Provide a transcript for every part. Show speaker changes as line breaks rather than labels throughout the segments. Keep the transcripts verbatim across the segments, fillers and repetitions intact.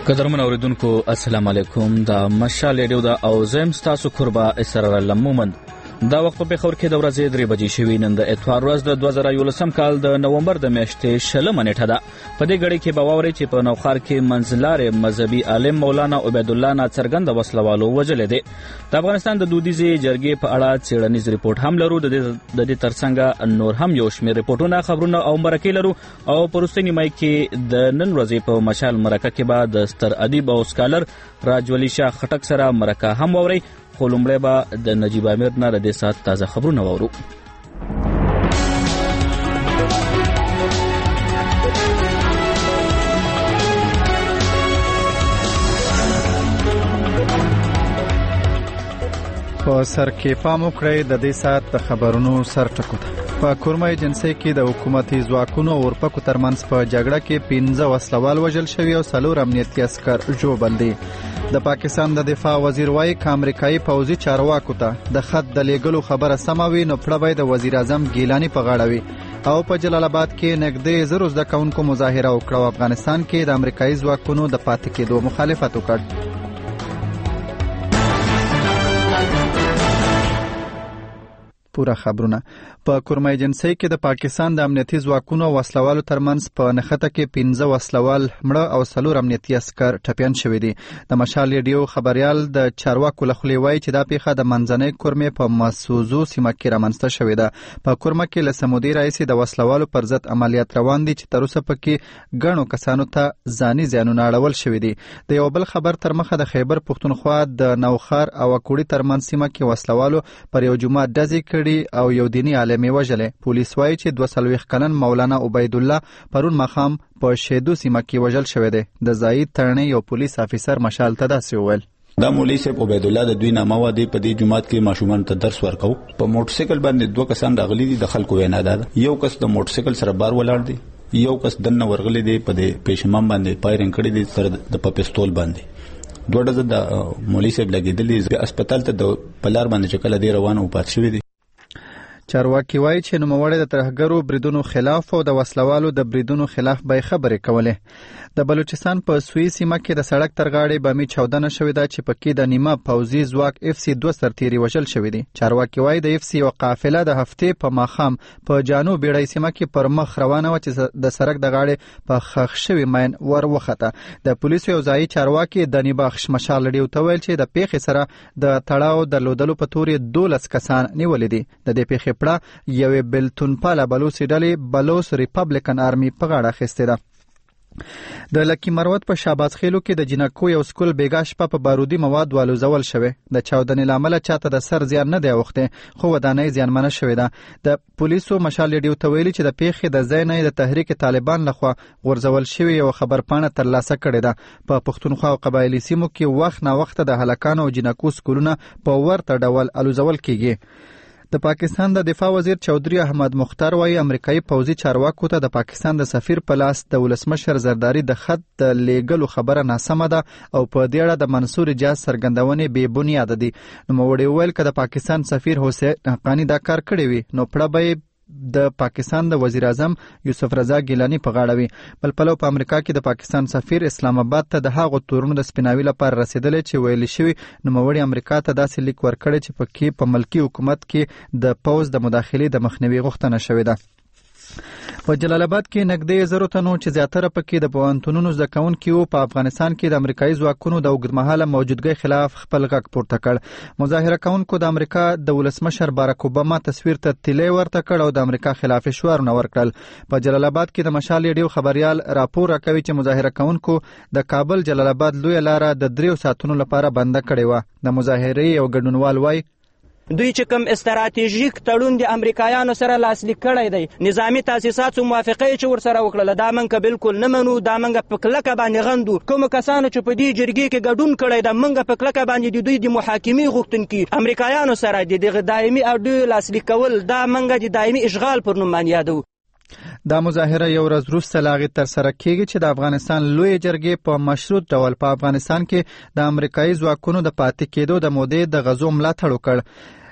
قدرمن اوریدونکو السلام علیکم. دا مشال ریډیو دا او زم تاسو قربا اسرار لمومند دا وخت په خبر کې د ورځې درې بجې شوي. نن د اتوار ورځ د دوه زره یولسم کال د نومبر د میاشتې شلمه نیټه ده. په دې غړي کې به واورئ چې په نوخار کې منځلارې مذهبي عالم مولانا عبید الله ناڅرګند وسلوالو وجلې دي. د افغانستان د دودیزې جرګې په اړه څېړنیز ریپورت هم لرو. د دې ترڅنګ نور هم یو شمېر ریپورتونه، خبرونه او مرکې لرو. او په وروستۍ نیمایي کې د نن ورځې په مشال مرکه کې به د ستر ادیب او سکالر راجولی شاه خټک سره مرکه هم واورئ. خو لومړی به د نجیب امیر نه د دې ساعت تازه خبرونه واورو.
په سر کې پام وکړئ د دې ساعت د خبرونو سر ټکو ته. په کورمه ایجنسۍ کې د حکومتي ځواکونو او اورپکو ترمنځ په جګړه کې پنځه وسلوال وژل شوي او څلور امنیتي عسکر ژوبل دي. د پاکستان د دفاع وزیر وایي که امریکایي پوځي چارواکو ته د خط د لیږلو خبره سمه وي نو پړه به د وزیر اعظم ګیلاني په غاړه وي. او په جلال آباد کې نږدې زرو زده کوونکو مظاهره وکړه او افغانستان کې د امریکایي ځواکونو د پاتې کېدو مخالفت وکړ. پورا خبرونه. په کورمه ایجنسۍ کې د پاکستان د امنیتي ځواکونو او وسلوالو ترمنځ په نښته کې پنځه وسلوال مړه او څلور امنیتي عسکر ټپیان شوي دي. د مشال ریډیو خبريال د چارواکو له خولې وایي چې دا پیښه د منځنۍ کورمې په مسوزو سیمه کې رامنځته شوې ده. په کورمه کې له سمودي رئیس د وسلوالو پر ضد عملیات روان دي چې تر اوسه پکې ګڼو کسانو ته ځاني زیانونه اړول شوي دي. د یو بل خبر تر مخه د خیبر پښتونخوا د نوخار او کوړی ترمنځ سیمه کې وسلوالو پر یو جمعه ډزې او یو دینی عالم وژلې. پولیس وایي چې دوه څلوېښت کلن مولانا عبید الله پرون ماښام په شیدو سیمه کې وژل شوی دی. د زاید ترنې یو پولیس افیسر مشال ته داسې وویل:
دا مولوی صاحب عبید الله د دوی نامه و دی په دې جماعت کې ماشومان ته درس ورکاو. په موټر سایکل باندې دوه کسان راغلي دي. د خلکو وینا ده یو کس د موټر سایکل سره بار ولاړ دی، یو کس دنه ورغلی دی په دې پېشمام باندې پایرنګ کړی دی سره د پپستول باندې. دوه ډزه د مولوی صاحب لګېدلې په هسپتال ته د پلار باندې چې کله دی روان او پات شوی دی.
چارواکي وایي چې نوموړی د ترهګرو بریدونو خلاف او د وسلوالو د بریدونو خلاف به خبرې کولې. د بلوچستان په سوی سیمه کې د سړک تر غاړې بمي چاودنه شوې ده چې پکې د نیمه پوځي ځواک اف سی دوه سرتیري وژل شوي دي. چارواکي وایي د اف سی یو قافله د هفتې په ماښام په جنوب بیړۍ سیمه کې پر مخ روانه وه چې د سړک د غاړې په خښ شوي ماین ور وخته. د پولیسو یو ځایي چارواکي دني بخش مشال ریډیو ته ویل چې د پیښې سره د تړاو درلودلو په تورې دولس کسان نیولې دي. د دې پیښې پړه یوې بلتونپاله بلوڅې ډلې بلوڅ ریپبلیکن آرمي په غاړه اخیستې ده. د لکی مروت په شاباس خیلو کې د جنکو یو سکول بیګا شپه په بارودي مواد والوزول شوی. د چاودنې له امله چاته د سر زیان نه دی اوښتی خو ودانۍ زیانمنه شوې ده. د پولیسو مشال ریډیو ته ویلي چې د پیښې د ځای نه د تحریک طالبان لخوا غورځول شوې یو خبرپاڼه ترلاسه کړې ده. په پښتونخوا او قبایلي سیمو کې وخت نا وخت د هلکانو او جنکو سکولونه په ورته ډول الوزول کیږي. د پاکستان د دفاع وزیر چودري احمد مختار وایي امریکایي پوځي چارواکو ته د پاکستان د سفیر په لاس د ولسمشر زرداری د خط د لیږلو خبره ناسمه ده او په دې اړه د منصور اجاز څرګندونې بې بنیاده دي. نوموړي وویل که د پاکستان سفیر حسین حقانی دا کار کړی وي نو پړه به د پاکستان د وزیر اعظم یوسف رضا ګیلانی په غاړه وي. بل پلو په امریکا کې د پاکستان سفیر اسلام آباد ته د هغو تورونو د سپیناوي لپاره رسیدلی چې ویل شوي نوموړي امریکا ته داسې لیک ورکړی چې پکې په ملکي حکومت کې د پوځ د مداخلې د مخنیوي غوښتنه شوې ده. په جلال آباد کې نږدې زرو تنو چې زیاتره پکې د پوهنتونونو زده کوونکي وو په افغانستان کې د امریکایي ځواکونو د اوږدمهاله موجودګۍ خلاف خپل غږ پورته کړ. مظاهره کوونکو د امریکا د ولسمشر باراک اوباما تصویر ته تیلی ورته کړ او د امریکا خلاف شعارونه ورکړل. په جلال آباد کې د مشال ریډیو خبريال راپور راکوي چې مظاهره کوونکو د کابل جلال آباد لویه لاره د دریو ساعتونو لپاره بنده کړې وه. د مظاهرې یو ګډونوال وایي
دوی چې کوم استراتیژیک تړون د امریکایانو سره لاسلیک کړی دی، نظامی تاسیساتو موافقه چې ورسره وکړله، دا موږ بالکل نه منو. دا موږ په کلکه باندې غندو. کومو کسانو چې په دې جرګې کې ګډون کړی ده موږ په کلکه باندې د دوی د محاکمې غوښتونکي امریکایانو سره د دغه دایمي اډو لاسلیک کول دا موږ د دایمي اشغال پر نوم باندې یادو.
دا مظاهره یو ورځ وروسته له هغې ترسره کیږي چې د افغانستان لویې جرګې په مشروط ډول په افغانستان کې د امریکایي ځواکونو د پاتې کېدو د مودې د غزو ملاتړ وکړ.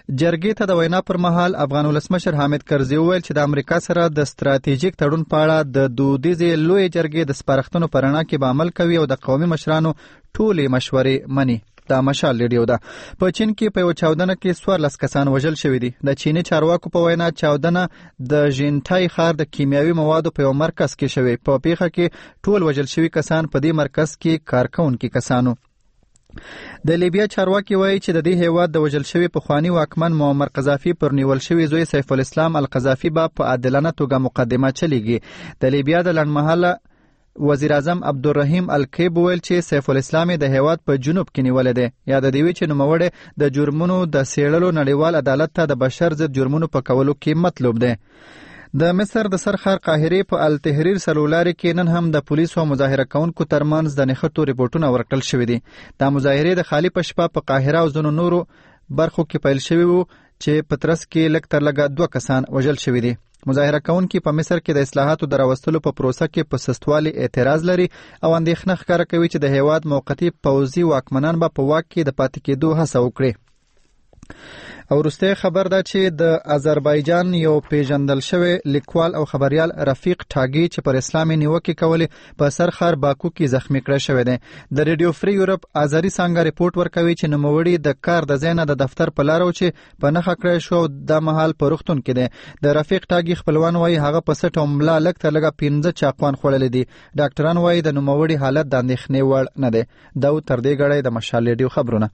جرګې ته د وینا پر مهال افغان ولسمشر حامد کرزي وویل چې د امریکا سره د ستراتیژیک تړون په اړه د دودیزې لویې جرګې د سپارښتنو په رڼا کې به عمل کوي او د قومي مشرانو ټولې مشورې مني. دا مشال ریډیو ده. په چین کې په یو چاودنه کې څوارلس کسان وژل شوي دي. د چیني چارواکو په وینا چاودنه د ژینټای ښار د کیمیاوي موادو په یو مرکز کې شوې. په پیښه کې ټول وژل شوي کسان په دې مرکز کې کارکونکي کسانو. د لیبیا چارواکي وایي چې د دې هیواد د وژل شوي پخواني واکمن معمر قذافي پر نیول شوي زوی سیف الاسلام القذافي به په عادلانه توګه مقدمه چلیږي. د لیبیا د لنډمهاله وزیر اعظم عبدالرحیم الکیب ویل چې سیف الاسلام د هیواد په جنوب کې نیولې دی. یا د دیوی چې نوموړی د جرمونو د څېړلو نړیوال عدالت ته د بشر ضد جرمونو په کولو کې مطلوب دی. د مصر د سرخار قاهرې په التحریر سلولاري کې نن هم د پولیسو او مظاهره کوونکو ترمنځ د نښتو ریپورټونه ورکړل شوي دي. دا مظاهرې د خالي په شپه په قاهره او ځینو نورو برخو کې پیل شوي وو چې په ترڅ کې لږ تر لږه دوه کسان وژل شوي دي. مظاهره کوونکي په مصر کې د اصلاحاتو د راوستلو په پروسه کې په سستوالي اعتراض لري او اندېښنه ښکاره کوي چې د هیواد موقتي پوځي واکمنان به په واک کې د پاتې کېدو هڅه وکړي. او وروستی خبر ده چې د آذربایجان یو پیژندل شوی لیکوال او خبریال رفیق ټاګي چې پر اسلامي نیوکې کولې په سرخار باکو کې زخمی کړی شوی دی. د ریډیو فری یورپ آذري څانګه ریپورټ ورکوي چې نوموړي د کار د ځای نه د دفتر په لاره و چې په نښه کړی شو او دا مهال په روغتون کې دی. د رفیق ټاګي خپلوان وایي هغه په سټ او ملا لږ تر لږه پنځه چاقوان خوړلي دي. ډاکټران وایي د نوموړي حالت د اندېښنې وړ نه دی. دا تر دې ګړی د مشال ریډیو خبرونه.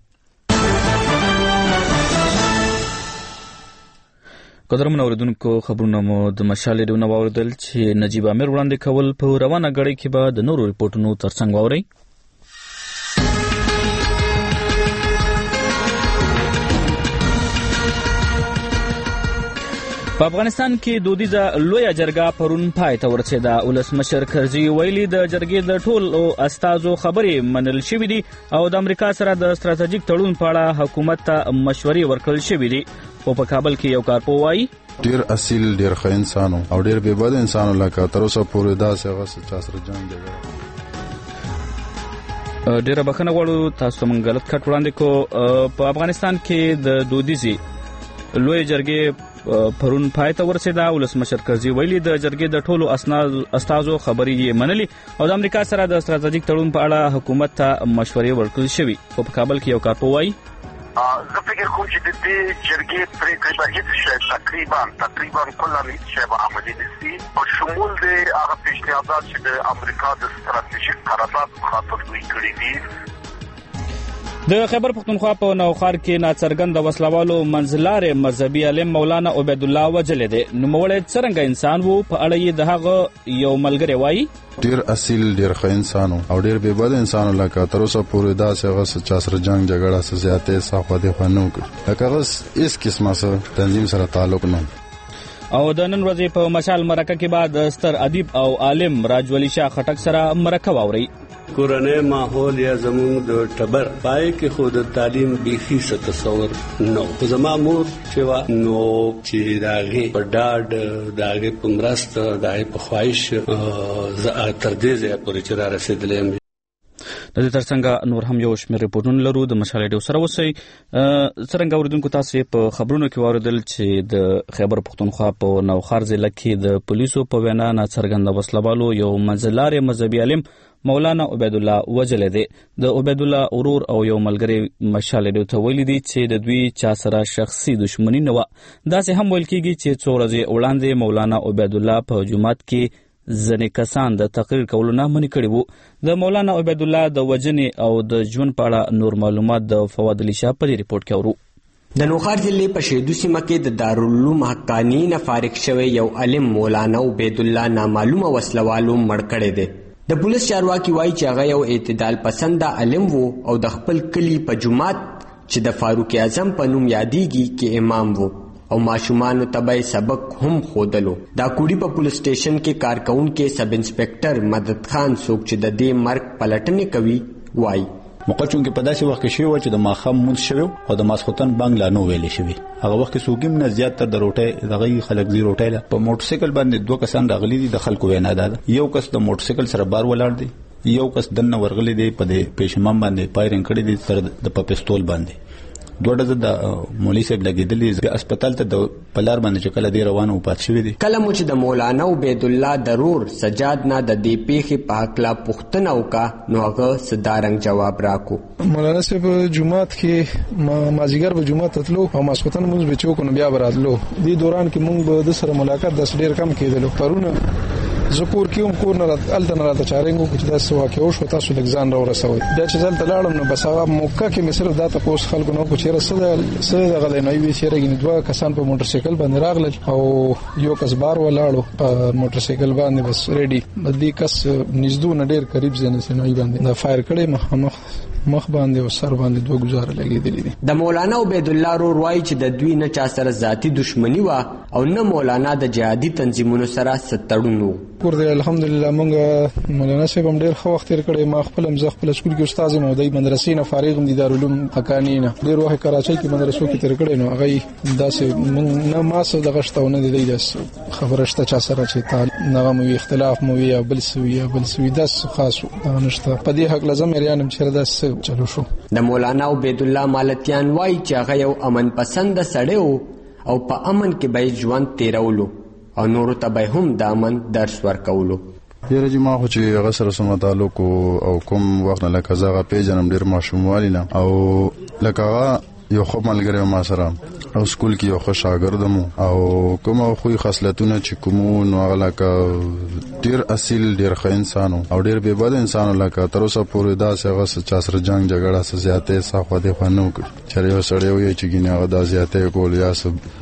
قدرمن اوریدونکو خبرونه مو د مشال ریډیو نه واوریدل چې نجیب امیر وړاندې کول. په روانه غړي کې به د نورو ریپورتونو ترڅنګ واورئ. په افغانستان کې دودیزه لویه جرګه پرون پای ته ورسېده. ولسمشر کرزي ویلي د جرګې د ټولو استازو خبرې منل شوې دي او د امریکا سره د ستراتیژیک تړون په اړه حکومت ته مشورې ورکړل شوې دي. او په کابل کې یو کارپو وایي
ډیر اصیل ډیر ښه انسانو او ډیر بې بد انسانو لکه تر اوسه پورې داسې هغه څه چا سره جنګ دی.
ډیره بخښنه غواړو تاسو مونږ غلط کټ وړاندې کو. په افغانستان کې د دودیزي لوی جرګې پرون پای ته ورسېده. ولسمشر کرزي ویلي د جرګې د ټولو استازو خبرې یې منلي او د امریکا سره د ستراتیژیک تړون په اړه حکومت ته مشورې ورکړل شوې. او په کابل کې یو کارپو وایي
زه فکر کوم چې د دې جرګې پرېکړې به هېڅ شی تقریبا تقریبا کله هېڅ شی به عملي نه شي په شمول د هغه پیشنهادات چې د امریکا د ستراتیژیک قرارداد په خاطر دوی کړي دي.
د خیبر پختونخوا په نوخار کې ناڅرګند وسلوالو منځلارې مذهبي عالم مولانا عبید الله وجلې دی. نوموړی څرنګه انسان وو په اړه یې د هغه یو ملګری وایي
ډیر اصیل ډیر ښه انسانو او ډیر بې بد انسانو لکه تر اوسه پورې داسې هغه څه چا سره جنګ جګړه څه زیاتې څه خوا دېخوا نه وکړي لکه هغه هېڅ قسمه څه تنظیم سره تعلق نه.
او د نن ورځې په مشال مرکه کې بعد ستر ادیب او عالم راجولی شاه خټک سره مرکه واوري.
کورنۍ ماحول یا زموږ د ټبر پای کې خو د تعلیم بیخي څه تصور نو. زما مور چې وا نو چې داغه په ډاډ داغه په مرسته داغه په خواهش زه تر دې ځای پورې چې را رسیدلم.
د دې ترڅنګ نور هم یو شمېر ریپورټونه لرو. د مشال ریډیو سره اوسئ. څرنګه اوریدونکو تاسو په خبرونو کې واوریدل چې د خیبر پختونخوا په نوخار ضلع کې د پولیسو په وینا ناڅرګنده وسلوالو یو منځلارې مذهبي عالم مولانا عبید الله وجلې دی. د عبید الله ورور او یو ملګری مشال ریډیو ته ویلي دي چې د دوی چا سره شخصي دښمني نه وه. داسې هم ویل کېږي چې څو ورځې وړاندې مولانا عبید الله په جومات کې ځینې کسان د تقریر کولو نه منع کړي وو. د مولانا عبید الله د وژنې او د ژوند په اړه نور معلومات د فواد علي شاه په دې ریپورټ کې اورو.
د نوخار ضلع په شیدو سیمه کې د دارالعلوم حقانی نه فارغ شوی یو عالم مولانا عبید الله نامعلومه وسلوالو مړ کړی دی. د پولیس چارواکي وایي چې هغه یو اعتدال پسنده عالم وو او د خپل کلي په جومات چې د فاروق اعظم په نوم یادېږي کې امام وو او ماشومانو ته به سبق هم ښودلو. دا کوډي په پولیس سټیشن کې کارکونکي سب انسپکټر مدد خان څوک چې د دې مرګ پلټنې کوي وایي
موقع چونکې په داسې وخت کې شوی و چې د ماښام مونځ شوی او د ماسخوتن بانګ لا نه ویلې شوی. هغه وخت کې څوک هم نه زیات تر د روټۍ دغه خلک زی روټۍ له په موټرسایکل باندې دوه کسان راغلي دي. د خلکو وینا ده یو کس د موټرسایکل سره بار ولاړ دی، یو کس دنه ورغلی دی په دې پېشمام باندې پایرنګ کړی دی تر د په پستول باندې. دوه ډزه د مولوی صاحب لګیدلې هسپتال ته د پلار باندې چې کله دی روانه وپات شوی دی.
کله مو چې د مولانا عبید الله درور سجاد نه د دې پیښې په حقله پوښتنه وکړه نو هغه صدارنګ جواب راکو.
مولانا صاحب جمعات کې مازیګر به جمعات تلو او ماسخوتن موږ به چوک نو بیا براتلو. دې دوران کې موږ به د سره ملاقات د ډیر کم کېدلو. پرونه زکور کیوم کور نه الته نه راته چارنګو چې دا سوا کې او شو تاسو لګزان را ورسوي. بیا چې ځل تلاړم نو بس هغه موقع کې مصر دا تاسو خلکو نو کو چیرې سره سره غلې نه وی چیرې غني دوه کسان په موټر سایکل باندې راغلل او یو کس بار ولاړو په موټر سایکل باندې بس ریډي بدی کس نږدې نه ډیر قریب ځنه سنوي باندې دا فایر کړي مخامخ مخ باندې او سر باندې دوه گزار لګیدلې دي.
د مولانا عبید الله رو روای چې د دوی نه چا سره ذاتی دښمنی و او نه مولانا د جهادي تنظیمونو سره ستړونو.
کور دی الحمدلله مونږ مولانا صاحب هم ډیر ښه وخت تیر کړی. ما خپل هم زه خپل سکول کې استاد یم او د مدرسې نه فارغ م دي دارالعلوم حقانی نه ډیر وخت کراچۍ کې مدرسو کې تیر کړی. نو هغه داسې نه ما سره د غشتونه دی داس خبره شته چا سره چې تعال نه مو اختلاف مو یا بل سوي یا بل سوي داس خاص نشته. په دې حق لازم یریانم چې داس چلو شو.
د مولانا عبید الله مالتیان وای چې هغه یو امن پسند سړی و او په امن کې به ژوند تیرولو او نورو ته به هم د امن درس ورکولو.
یره چې ما خو چې هغه سره سم تعلق او کوم وخت نه لکه زغه پیژنم ډیر ماشوموالی نه او لکه یو خو ملګری ما سره او سکول کې یو ښه شاګرد مو او کوم خو خصلتونه چې کوم نو هغه لکه ډیر اصیل ډیر ښه انسان او ډیر بے بد انسان لکه تر اوسه پورې دا څنګه چا سره جنگ جګړه سره زیاته صحه دی خو نه وکړ چې یو سړی وي چې ګینه هغه د زیاته کول یا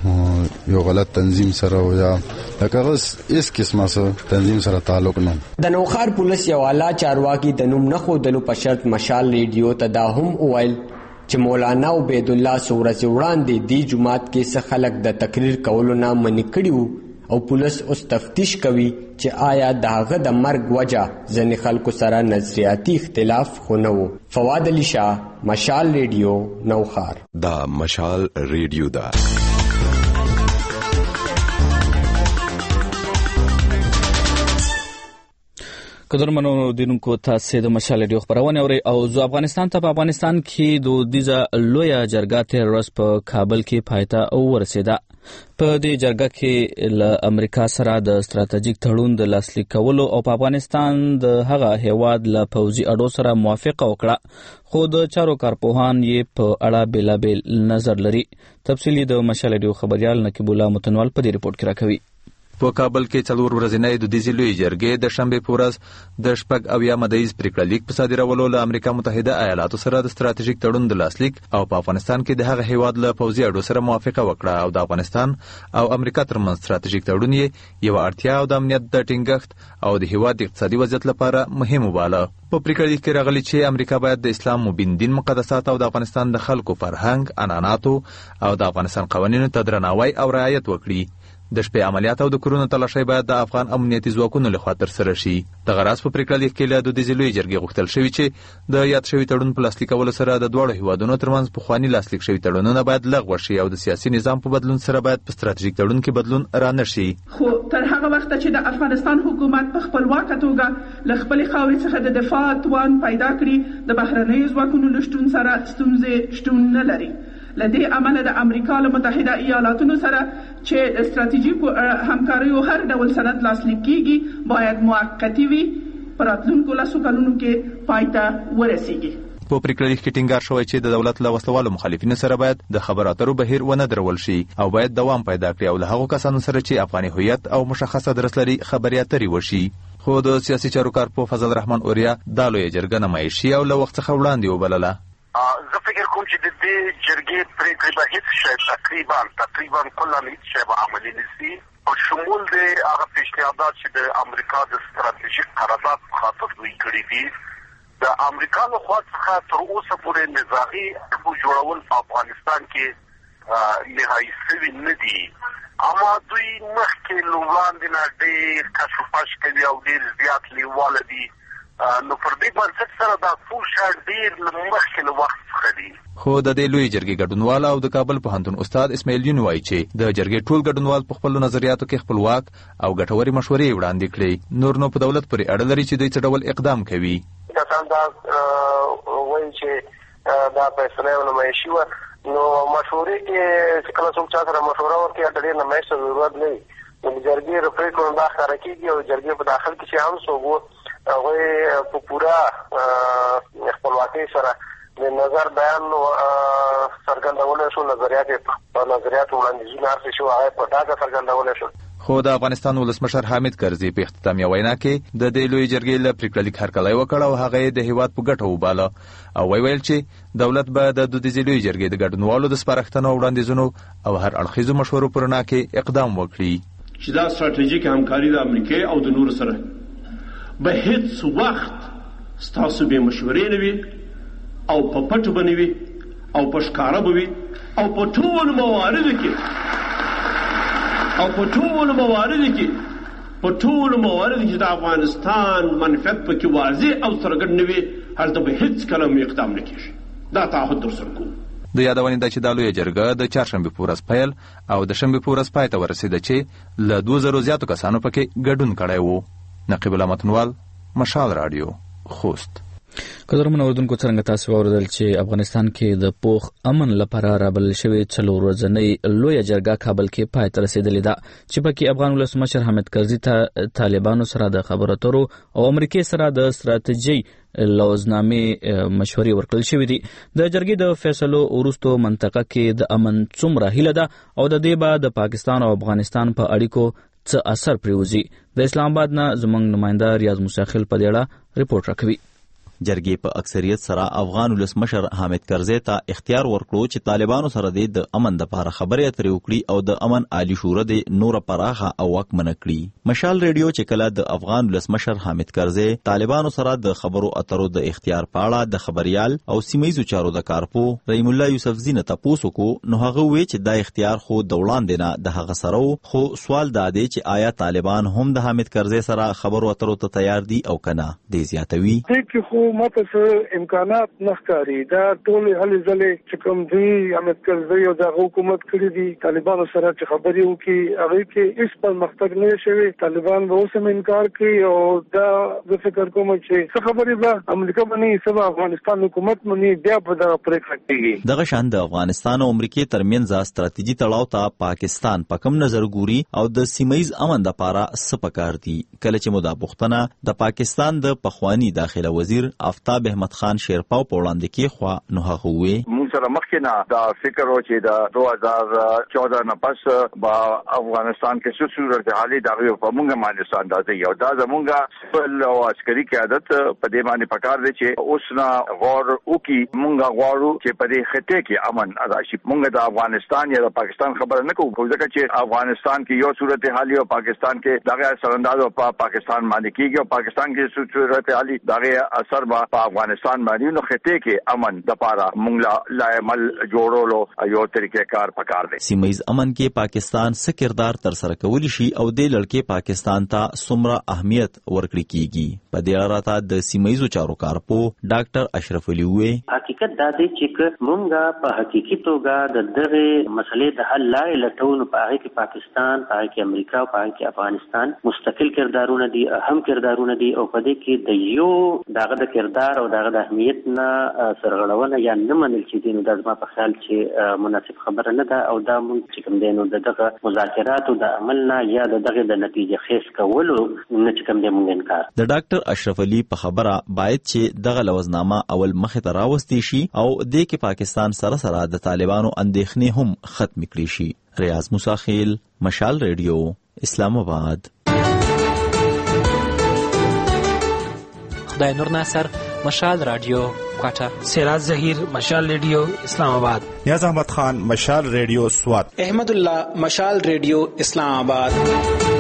یو غلط تنظیم سره او یا لکه هیڅ قسمه سره تنظیم سره تعلق نه.
د نوخار پولیس یو اعلی چارواکي د نوم نه خودلو په شرط مشال ریډیو ته دا هم وویل چې مولانا عبید الله سورج وړاندې دی جمعات کې څه خلک د تقریر کولو نه منع کړي او پولیس اوس تفتیش کوي چې آیا د هغه د مرګ وجه ځینې خلکو سره نظریاتي اختلاف خو نه و. فواد علي شاه، مشال ریډیو، نوخار.
دا مشال ریډیو دا
قدرمنو دینونکو تاسو د مشال ریډیو خبرونه اورئ او زو افغانستان ته په افغانستان کې دودیزه لویه جرګه تیر ورځ په کابل کې پایته او ورسېده. په دې جرګه کې له امریکا سره د ستراتیژیک تړون د لاسلیک کولو او په افغانستان د هغه هیواد له پوځي اډو سره موافقه وکړه خو د چارو کارپوهان یې په اړه بیلابیل نظر لري. تفصیلی د مشال ریډیو خبريال نقیب الله متنوال په دې ریپورت کې راکوي.
په کابل کې څلور ورځې د دودیزې لویې جرګې د شنبې په ورځ د شپږ اویا مدیز پریکړه لیک په صادرولو له امریکا متحده ایالاتو سره د ستراتیژیک تړون د لاسلیک او په افغانستان کې د هغه هیواد له پوځي اډو سره موافقه وکړه او د افغانستان او امریکا ترمنځ ستراتیژیک تړون یې یو اړتیا او د امنیت د ټینګښت او د هیواد اقتصادي وضعیت لپاره مهم وباله. په پریکړه لیک کې راغلي چې امریکا باید د اسلام مبین دین مقدسات او د افغانستان د خلکو فرهنګ، عنعناتو او د افغانستان قوانینو ته درناوی او رعایت وکړي. د شپې عملیات او د کورونو تلاشي باید د افغان امنیتي ځواکونو لخوا ترسره شي. د غراس په پریکړه لیک کې له دودیزې لویې جرګې غوښتل شوي چې د یاد شوي تړون په لاسلیک کولو سره د دواړو هیوادونو ترمنځ پخواني لاسلیک شوي تړونونه باید لغوه شي او د سیاسي نظام په بدلون سره باید په ستراتیژیک تړون کې بدلون رانشي.
خو تر هغه وخت چې د افغانستان حکومت په خپلواکه توګه له خپلې خاورې څخه د دفاع توان پیدا کړي د بهرنیو ځواکونو له شتون سره ستونزې شتون نه لري. لدې عمله د امریکا له متحده ایالاتونو سره چې د ستراتیژیکو همکاریو هر ډول سند لاسلیک کیږي باید موقتی وي په راتلونکو لسو کلونو کې پای ته ورسیږي.
په پریکړه لیک کې ټینګار شوی چې د دولت له وسلوالو مخالفینو سره باید د خبرو اترو بهیر ونه درول شي او باید دوام پیدا کړي او له هغو کسانو سره چې افغاني هویت او مشخصه درس لري خبرې اترې وشي. خو د سیاسي چارو کارپوه فضل رحمان اوریا دا لویه جرګه نمایشي او له وخت څخه وړاندې وبلله.
زه فکر کوم چې د دې جرګې پریکړې به هیڅ شی تقریبا تقریبا کله هیڅ شی به عملي نشي په شمول د هغه پیشنهادات چې د امریکا د ستراتیژیک قرارداد په خاطر دوی کړي دي د امریکا له خوا څخه تر اوسه پورې نظامي اډو جوړول په افغانستان کې نهایي شوي نه دي اما دوی مخکې له وړاندې نه ډېر کشفاش کوي او ډېر زیات لیواله دي نو پر دې بنسټ سره دا ټول شاید ډېر مخکې له وخت څخه دي.
خو د دې لویې جرګې ګډونوال او د کابل پوهنتون استاد اسماعیل یون وایي چې د جرګې ټول ګډونوال په خپلو نظریاتو کې خپلواک او ګټورې مشورې وړاندې کړي. نور نو په دولت پورې اړه لري چې دوی څه ډول اقدام کوي.
کسان دا وایي چې دا فیصله ونمایشي وه
نو مشورې کې کله څوک چا سره مشوره وکړي د ډېر نمایش ضرورت نه وي. نو جرګې رپورټ کوم دا ښکاره کېږي او جرګې په داخل کې چې هم څوک هغوی په پوره خپلواکۍ سره د نظر بیان څرګندولی شو، نظریات په نظریاتو وړاندیزونه هر څه شو هغه په ډاګه څرګندولی شو.
خو د افغانستان ولسمشر حامد کرزي په اختتامیه وینا کې د دې لوی جرګې له پریکړه لیک هرکلی وکړ او هغه یې د هیواد په ګټه وباله او ویل چې دولت به د دودیزې لوی جرګې د ګډونوالو د سپارښتنو او وړاندیزونو او هر اړخیزو مشورو پر رڼا کې اقدام وکړي
چې دا ستراتیژیک همکاري د امریکا او د نورو سره به هیڅ وخت ستاسو به مشورې نه وي او په پټ به نه وي او په ښکاره به وي او په ټولو مواردو کې او په ټولو مواردو کې په ټولو مواردو کې د افغانستان منفعت پکې واضح او څرګند نه وي هلته به هیڅ کله هم اقدام نه کېږي. دا تعهد درسره کوو.
د یادونې ده چې دا لویه جرګه د چهارشنبې په ورځ پیل او د شنبې په ورځ پای ته ورسېده چې له دوه زرو زیاتو کسانو پکې ګډون کړی و. نقیب الله متنوال، مشال راډیو، خوست.
قدرمن اوردونکو څنګه تاسو واوریدل چې افغانستان کې د پوخ امن لپاره رابلل شوی څلور ورځنۍ لویه جرګه کابل کې پای ته رسیدلې ده چې پکې افغان ولسمشر حامد کرزي ته طالبانو سره د خبرو اترو او امریکا سره د ستراتیژي لوزنامې مشورې ورکړل شوې دي. د جرګې د فیصلو وروسته منطقه کې د امن څومره هیله ده او د دې به د پاکستان او افغانستان په اړیکو څه اثر پریوزي. د اسلام آباد نه زموږ نماینده ریاض موسی په دې اړه رپورټ راکوي.
جرګې په اکثریت سره افغان ولسمشر حامد کرزي ته اختیار ورکړو چې طالبانو سره د امن لپاره خبرې اترې وکړي او د امن عالی شورا د نور پراخه او واکمنه کړي. مشال ریډیو چې کله د افغان ولسمشر حامد کرزي طالبانو سره د خبرو اترو د اختیار په اړه د خبريال او سیمایي چارو د کارپو رحیم الله یوسفزی نه تاسو کو نو هغه وی چې دا اختیار خو د وړاندې نه د هغه سره خو سوال دا دی چې آیا طالبان هم د حامد کرزي سره خبرو اترو ته تیار دي او کنه. دی زیاتوي
ماته څه امکانات نه ښکاري. دا ټول هلې ځلې چې کوم دوی حامد کرزي او د حکومت کړي دي طالبانو سره چې خبرې وکړي هغه کې هیڅ پرمختګ نه شوی. طالبان به اوس هم انکار کوي او دا زه فکر کوم چې څه خبرې به امریکا باندې سبا افغانستان حکومت باندې بیا په دغه پریکړه کېږي.
دغه شان د افغانستان او امریکا ترمنځ ستراتیژي تړاو ته پاکستان په کوم نظر ګوري او د سیمایي امن لپاره څه پکار دي. کله چې مدابختنه د پاکستان د پخوانی داخله وزیر آفتاب احمد خان شیرپاو په وړاندې کې خو نو هغه وی
موږ سره مخکې نه دا فکر و چې د دوه هزار چودہ نه پس با افغانستان کې څه صورت حالي دغه په موږ باندې ساندازي او دا زموږه خپل او عسکري قیادت په دې باندې پکار دي چې اوس نه غور وکي. موږ غواړو چې په دې خطه کې امن راشي. موږ د افغانستان یا د پاکستان خبره نه کوو ځکه چې افغانستان کې یو صورت حالي او پاکستان کې دغه سرنداز په پاکستان باندې کېږي او پاکستان کې څه صورت حالي دغه اثر به په افغانستان باندې نو خطه کې امن د پاره موږ لا عمل جوړولو یو طریقې کار پکار دی.
سیمایي امن کې پاکستان څه کردار تر سره کولی شي او د لړکې پاکستان ته څومره اهمیت ورکړي کیږي. په دې اړه راته د سیمایي چارو کارپو ډاکټر اشرف علي وی
حقیقت دا دی چې موږ په حقیقي توګه د دغه مسلې د حل لارې لټون په هغه کې پاکستان، په هغه کې امریکا او په هغه کې افغانستان مستقل کردارونه دي، اهم کردارونه دي او په دې کې د یو دغه د کردار او دغه د اهمیت نه سرغړونه یا نه منل چې دي نو د ما په خیال چې مناسب خبره نه ده او دا مونږ چې کوم دی نو دغه مذاکرات او د عمل نه یا دغه د نتیجه خیز کولو نه چې کوم دی مونږ انکار.
د ډاکټر اشرف علي په خبره باید چې دغه لوزنامه اول مخه ته راوستي شي او د کې پاکستان سره سره د طالبانو اندېښنې هم ختم کړي شي. ریاض موسی خیل، مشال ریډیو، اسلام آباد.
خدای نور ناصر، مشال رادیو کوټه.
سراج ظهیر، مشال ریډیو، اسلام آباد.
نیاز احمد خان، مشال ریډیو، سوات.
احمد الله، مشال ریډیو، اسلام آباد.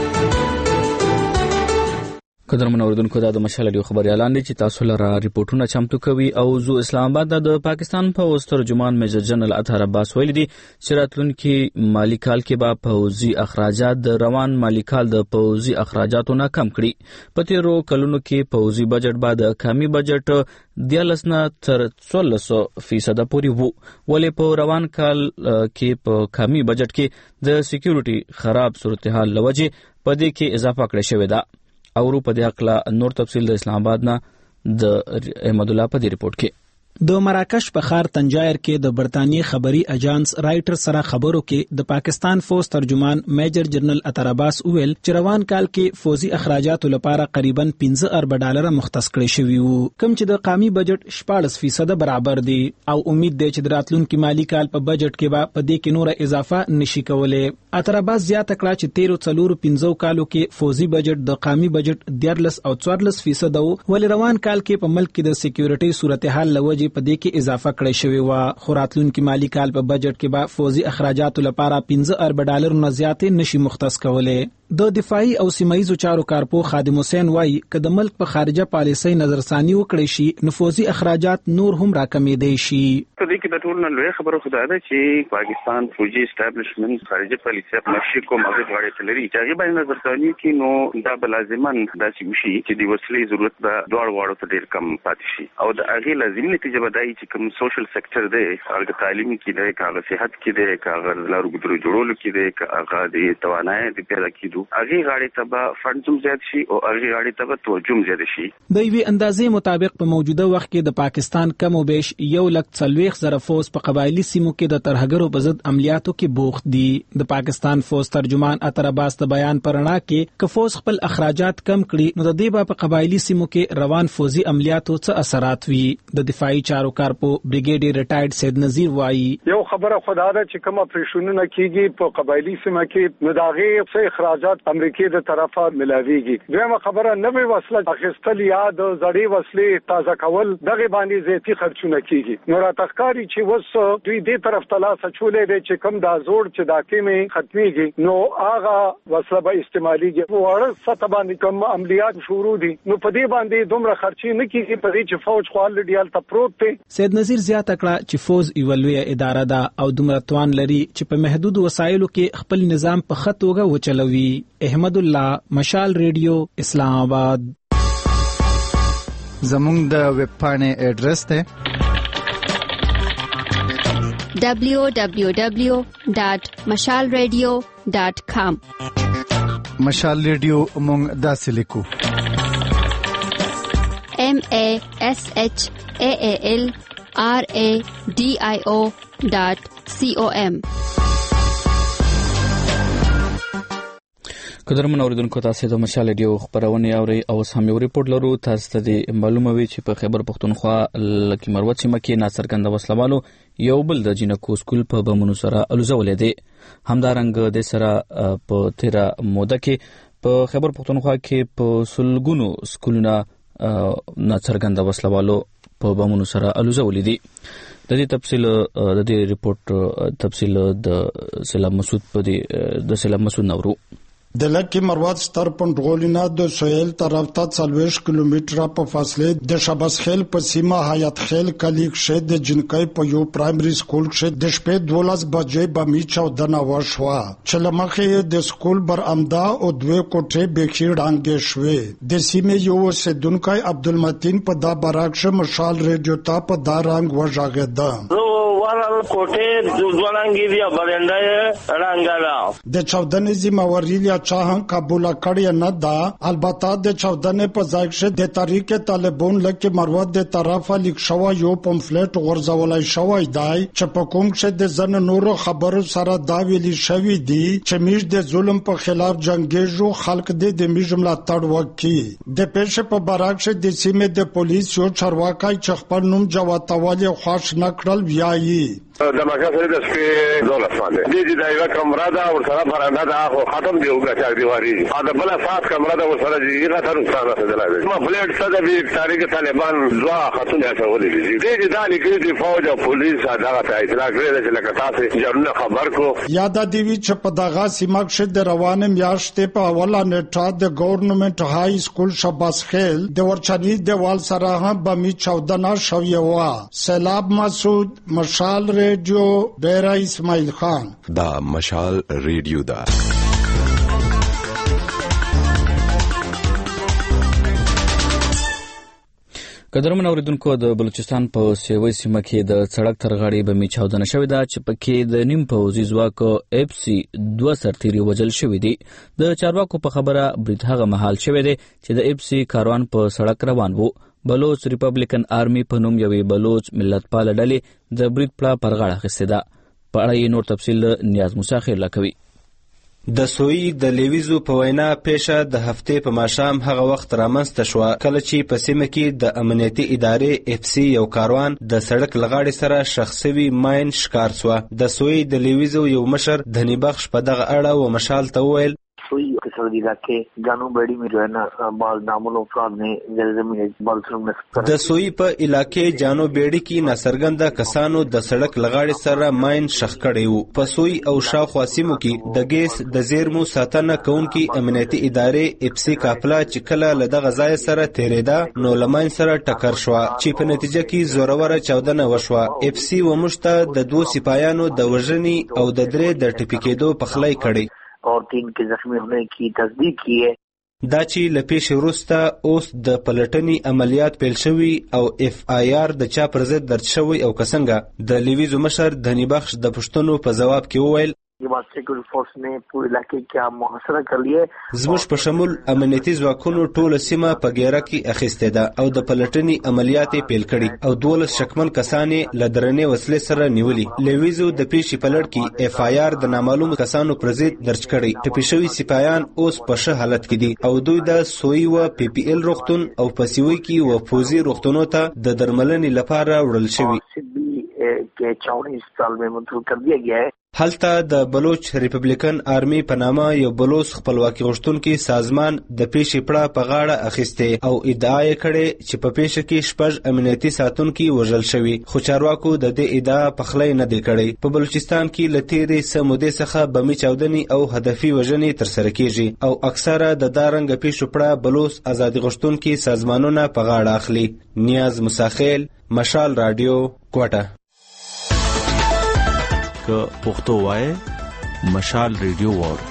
قدرمن اوردونکو دا د مشال ریډیو خبريالان دي چې تاسو لره ریپورتونه چمتو کوي او زو اسلام آباد د پاکستان په ترجمان میجر جنرال اطهر عباس ویلي دي چې راتلونکي مالی کال کې به پوځي اخراجات د روان مالی کال د پوځي اخراجاتو نه کم کړي. په تیرو کلونو کې پوځي بجټ به د کمی بجټ دیالس نه تر څوارلس فیصد پورې وو ولې په روان کال کې په کمی بجټ کې د سکیورټي خراب صورتحال لوجه په دې کې اضافه کړې شوې ده. او په دې اړه نور تفصیل د اسلام آباد نه د احمد الله په دې ریپورت کې.
د مراکش په ښار تنجایر کې د برتانیې خبري اجانس رائټر سره خبرو کې د پاکستان فوج ترجمان میجر جنرال عطر عباس وویل چې روان کال کې فوزي اخراجاتو لپاره قریبا پنځه ارب ډالر مختص کړي شوي وو، کوم چې د قومي بجټ شپاړس فیصد برابر دي او امید دی چې د راتلونکي مالي کال په بجټ کې به په دې کې نور اضافه نشي کولای. عطر عباس زیاته کړه چې تیرو څلورو پنځو کالو کې فوزي بجټ د قومي بجټ دیارلس او څوارلس فیصد وو، ولې روان کال کې په ملک کې د سکیورټي صورتحال لوجې په دې کې اضافه کړی شوی و. خو راتلونکي مالي کال په بجټ کې به فوزي اخراجاتو لپاره پنځه ارب ډالر نه زیاتې نشي مختص کولای. د دفاعي او سیمایي چارو کارپو خادم حسین وایي چې د ملک په خارجه پالیسۍ نظرثاني وکړي شي نفوذي اخراجات نور هم راکمېدای شي.
په دې کې د ټول نه لوی خبره خدای ده چې پاکستان فوجي اسټابلیشمنت خارجه پالیسۍ په نشي کوم هغه غواړي چې لري چې هغه باندې نظرثاني کې نو دا بلازمن داسې وشي چې د وسلې ضرورت به دوړ واړو ته ډیر کم پاتې شي او د هغه لازمي نتیجه به دای چې کوم سوشل سېکټر دی هغه تعلیمي کې دی هغه صحت کې دی هغه لارو ګذرو جوړولو کې دی هغه د توانایي د پیدا کېدو هغه غاړي ته به فنډ زیات شي او هغه غاړي ته به توجه زیات شي.
د یوې اندازې مطابق په موجوده وخت کې د پاکستان کم او بیش یو لک څلوېښت زره فوج په قبایلی سیمو کې د ترهګرو په ضد عملیاتو کې بوخت دي. د پاکستان فوج ترجمان عطر عباس د بیان پر رڼا کې که فوج خپل اخراجات کم کړي نو د دې به په قبایلی سیمو کې روان فوجي عملیاتو څه اثرات وي. د دفاعي چارو کارپو بریګیډیر ریټایرډ سید نذیر وایي
یو خبره خدای ده چې کوم اپریشنونه کیږي په قبایلی سیمه کې نو داغه څه اخراجات امریکای د طرفه ملاويږي. دویمه خبره نوې وسله اخیستل یا د زړې وسلې تازه کول دغه باندې زیاتی خرچونه کیږي. نو را تخکاری چې وس دوی دې طرف ته لاس چولې دي چې کوم دا زوړ چې دا کې ختميږي نو هغه وسله به استعماليږي. وړه سطح باندې کوم عملیات شروع دي نو په دې باندې دومره خرچي نه کیږي په دې چې فوج خو الډیال ته پروت دی.
سید نذیر زیاته کړه چې فوج یو لوی اداره ده او دومره توان لري چې په محدود وسایلو کې خپل نظام په ښه توګه وچلوي. احمد الله، مشال ریډیو، اسلام آباد.
زموږ د ویب پاڼې ایډریس ته
دبلیو دبلیو دبلیو ډاٹ مشال ریډیو ډاٹ کام.
مشال ریډیو موږ داسې لیکو
ایم ا ایس ایچ ا ا ال آر ا ډي آی او ډاٹ سی او ایم.
قدرمن اوریدونکو تاسو د مشال ریډیو خبرونه اوري او سم یو ریپورت لرو. تاسو ته معلومه وي چې په خیبر پختونخوا لکه مروت سیمه کې ناڅرګند وسلوالو یو بل د جنکو سکول په بمونو سره الوزولې دي. همدارنګ د سره په تیرا موده کې په خیبر پختونخوا کې په سلګونو سکولونه ناڅرګند وسلوالو په بمونو سره الوزولې دي. د دې تفصیل د دې ریپورت تفصیل د سلام مسعود په دې د سلام مسعود نورو
د لکه مروت ستر پنډغولینا د سویل طرف ته څلوېښت کیلومتره په فاصله د شبس خیل په سیمه حیات خیل کلیک شه د جنکۍ په یو پرایمري سکول کې د شپې دولس بجې به می چودنه وشوه چې لمخې د سکول بر امدا او دوه کوټې بخي ډانګې شوې. د سیمه یو سیدونکای عبدالمتین په دا براکشه مشال ریډیو ته په دا رنگ وژغېده.
ورل کوټې ځوړانګي دی برنده رنگالا
د چودنې ذمہواری یا چاهن قبول کړی نه دا. البته د چودنې په ځای کې د تحریک طالبان لکه مروت د طرفه لیک شوی یو پمفلټ ورزولای شوی دی چې په کوم چې د زن نورو خبرو سره دا ویلي شوی دی چې میش د ظلم په خلاف جنگیږي خلک د میش ملاتړ وکړي. د پېښې په براکشه د سیمې د پولیس یو چارواکي چې خپل نوم جواتوالي خوښ نکړل ویایي
د ماګه د سپې دولت باندې دې د یو کمره دا ور سره برانده دا خو ختم دی وګړه چې دیواري دا بل فاس کمره دا ور سره دی هغه تر څنګه څه دلایي ما فلیټ څه د تاریخ طالبان زوا خاتون ته ولې دي دې د دالي کې د فوج او پولیس دا ته اطلاع کړې چې لکه تاسو جرنه خبر کو
یاد دی چې په دغه سیمه کې د روانه میاشتې په اوله نیټه د ګورنمنت های سکول شباس خیل د ورچنی دیوال سره هم بمی چودنه شوی و. سیلاب مسعود، مشال ریډیو، ډیرا اسماعیل خان.
دا مشال ریډیو دا
قدرمن اوریدونکو د بلوچستان په سیوی سیمه کې د سړک تر غاړې به می چاودنه شوې ده چې پکې د نیم پوځي ځواک اف سي دوه سرتیري وژل شوي دي. د چارواکو په خبره برید هغه مهال شوې ده چې د اف سي کاروان په سړک روان وو. بلوچ ریپبلیکن آرمی په نوم یوې بلوچ ملتپاله ډلې د برید پړه پر غاړه اخیستې ده. په اړه یې نور تفصیل نیاز موسی خیرله کوي.
د سویي د لیویزو په وینا پیښه د هفتې په ماښام هغه وخت رامنځته شوه کله چې په سیمه کې د امنیتي ادارې اف سی یو کاروان د سړک له غاړې سره ښخ سوي ماین ښکار سوه. د سویي د لیویزو یو مشر دهني بخش په دغه اړه و مشال ته وویل
سوئی کسر علاقے جانو بیڑی میں جو ہے نا بعض نامعلوم افراد نے زمین بالسلم میں
د سوئی په علاقې جانو بیڑی کې ناڅرګنده کسانو د سړک لغاړې سره ماین شخ کړی وو. په سوئی او شاوخوا سیمو کې د ګیس د زیرمو ساتنه کوونکي امنیتي ادارې اف سی کاپلا چې کله له دغه ځای سره تېرېده نو له ماین سره ټکر شوه چې په نتیجه کې زوروره چاودنه وشوه. اف سی و موږ ته د دوو سپایانو د وژنې او د درې د ټپي کېدو پخلی کړی
اور تین کے زخمی ہونے کی تصدیق کی ہے.
دا چې له پیښې وروسته اوس د پلټنې عملیات پیل شوي او اف آی آر د چا پر ضد درج شوی او که څنګه. د لیویزو مشر دهني بخش د پوښتنو په ځواب کې وویل زموږ په شمول امنیتي ځواکونو ټوله سیمه په ګیره کې اخیستې ده او د پلټنې عملیات یې پیل کړي او دولس شکمن کسان یې له درنې وسلې سره نیولي. لیویزو د پیښې په لړ کې اف آی آر د نامعلومو کسانو پر ضد درج کړی. ټپي شوي سپایان اوس په ښه حالت کې دي او دوی د سویي و پی پی ایل روغتون او په سیوي کې و پوزي روغتونو ته د درملنې لپاره وړل شوي. هلته د بلوچ ریپبلیکن آرمی په نامه یو بلوچ خپلواکي غوښتونکي سازمان د پیښې پړه په غاړه اخیستې او ادعا یې کړې چې په پیښه کې شپږ امنیتي ساتونکي وژل شوي خو چارواکو د دې ادعا پخلی نه دی کړی. په بلوچستان کې له تېرې څه مودې څخه بمي چاودنې او هدفي وژنې ترسره کیږي او اکثره د دا رنګه پیښو پړه بلوچ ازادي غوښتونکي سازمانونه په غاړه اخلي. نیاز مساخیل، مشال رادیو، کوټه.
که پښتو وای مشال ریډیو وور.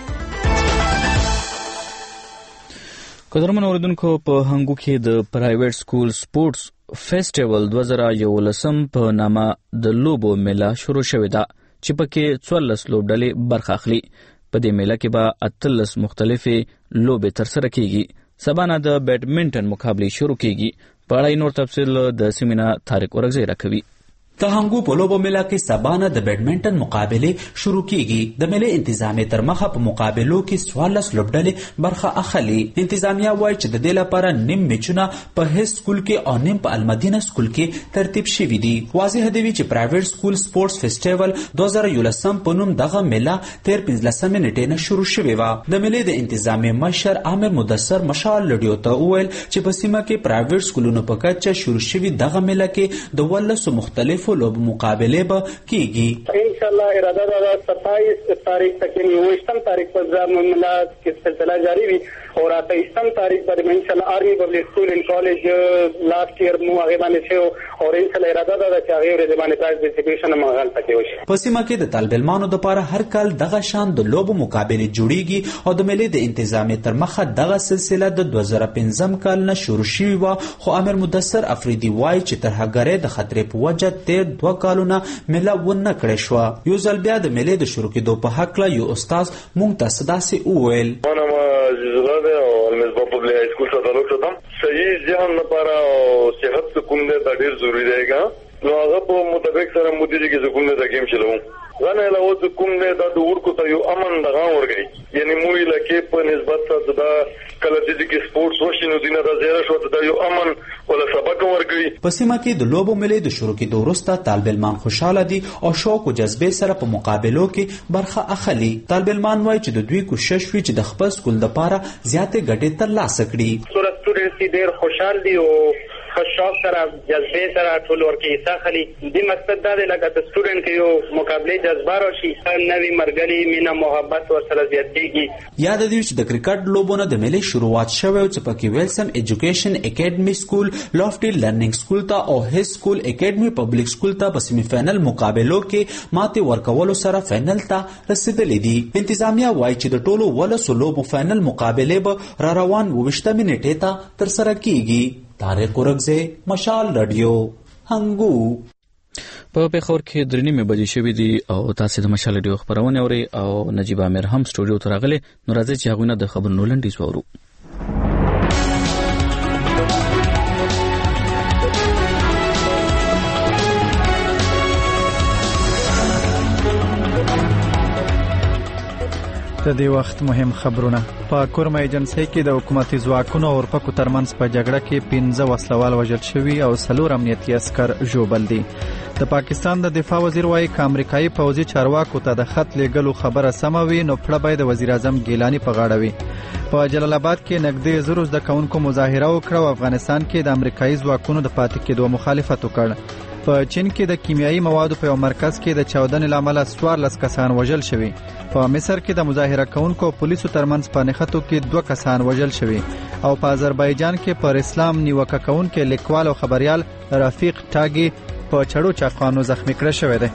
قدرمن اوریدونکو په هنګو کې د پرایویټ سکول سپورتس فیسټیوال دوه زره یولسم په نامه د لوبو میله شروع شوې ده چې پکې څوارلس لوبډلې برخه اخلي. په دې میله کې به اتلس مختلفې لوبې ترسره کیږي. سبا نه د بیډمنټن مقابلې شروع کیږي. په اړه نور تفصیل د سیمینه طارق ورغزی راکوي.
د هنګو په لوبو میله کې سبانه د بیډمنټن مقابلې شروع کیږي. د میلې انتظامیه تر مخه په مقابلو کې څوارلس لوبډلې برخه اخلي. انتظامیه وایي چې د دې لپاره نیم میچونه په هیڅ سکول کې او نیم په المدینه سکول کې ترتیب شوي دي. واضح دی چې پرایویټ سکول سپورتس فیسټیوال دوه زره یولسم په نوم دغه میله تیر پنځلسمې نیټې نه شروع شوې وه. د میلې د انتظامیه مشر عامر مدثر مشال لډیو ته وویل چې په سیمه کې پرایویټ سکولونو په کچه شروع شوي دغه میله کې د ولسو مختلفو لوب مقابله به کیږي.
ان شاء الله اراده ده ستائیس تاریخ تک نوشتم تاریخ پر معاملہ کی سلسلہ جاری ہوئی اور اتائیسم تاریخ پر ان شاء الله آرمی پبلک سکول اینڈ کالج لاسٹ ایئر مو هغه باندې شو اور ان شاء الله اراده ده چې هغه ورځ باندې پارټیسیپیشن مغال پکې وشي.
په سیمه کې د طالب علمانو لپاره هر کال دغه شان د لوبو مقابله جوړیږي او د ملي د انتظامیه تر مخه دغه سلسله د دوه زره پنځم کال نه شروع شوې و. خو امیر مدثر افریدي وایي چې تر هغه د خطرې په وجه تیر دوه کالونه میله ونه کړې شوه. یو ځل بیا د میلې د شروع کېدو په هکله یو استاد موږ ته څه داسې وویل.
صحیح ذهن لپاره او صحت سکون دی دا ډېر ضروري دی نو هغه په مطابق سره مدیری کې سکون دی دا گیم چلوم غنه علاوه سکون دی دا د ورکو ته یو امن دغه ورګي یعنی مو علاقې په نسبت سره دا کله چې سپورتس وشي نو دینه دا زیره شو دا یو امن ولا سبق ورګي.
په سیمه کې د لوبو میلې د شروع کېدو وروسته طالب علمان خوشاله دي او شوق او جذبې سره په مقابلو کې برخه اخلي. طالب علمان وایي چې د دوی کوشش وي چې د خپل سکول لپاره زیاتې ګټې ترلاسه کړي.
سورستوري ډېر خوشحال دي او خشاف سره جذبې سره ټول ورکه حصہ خلی. د مقصد دا دی لکه د سټوډنټ کې یو مقابله جذبه راشي نوې مرګلي مینا محبت ورسره زیاتېږي.
یاد دی چې د کرکټ لوبونو د میلې شروعات شوه چې پکې ویلسم ایجوکیشن اکیډمي سکول لافټي لرنینګ سکول ته او هیڅ سکول اکیډمي پبلک سکول ته په سیمی فائنل مقابلو کې ماته ورکولو سره فائنل ته رسیدلې دي. انتظامیه وایي چې د ټولو ولسو لوبو فائنل مقابله به را روان وشتمې نیټې ته تر سره کیږي. طارق ورغزی، مشال رادیو، هنګو.
په پیښور کې درې نیمې بجې شوې دي او تاسو د مشال رادیو خبرونه اورئ او نجیب امیر هم سټوډیو ته راغلی. نو راځئ چې هغوی نه د خبرونو لنډیز واورو.
د دې وخت مهم خبرونه. په کورم ایجنسی کې د حکومتي ځواکونو او اورپکو ترمنځ په جګړه کې پنځه وسلوال وژل شوي او څلور امنیتي عسکر ژوبل دي. د پاکستان د دفاع وزیر وايي چې امریکایي پوځي چارواکو ته د خط لیږلو خبره سمه وي نو پړه باید د وزیر اعظم ګیلانی په غاړه وي. په جلال آباد کې نږدې زرو زده کوونکو مظاهره وکړه او افغانستان کې د امریکایي ځواکونو د پاتې کېدو مخالفت وکړ. په چین کې د کیمیاوي موادو په یو مرکز کې د چاودنې لامل څوارلس کسان وژل شوي. په مصر کې د مظاهره کوونکو پولیسو ترمنځ په نښتو کې دوه کسان وژل شوي او په آذربایجان کې پر اسلام نیوکه کوونکي لیکوال او خبريال رفیق ټاګي په چړو چاقانو زخمی کړی شوی دی.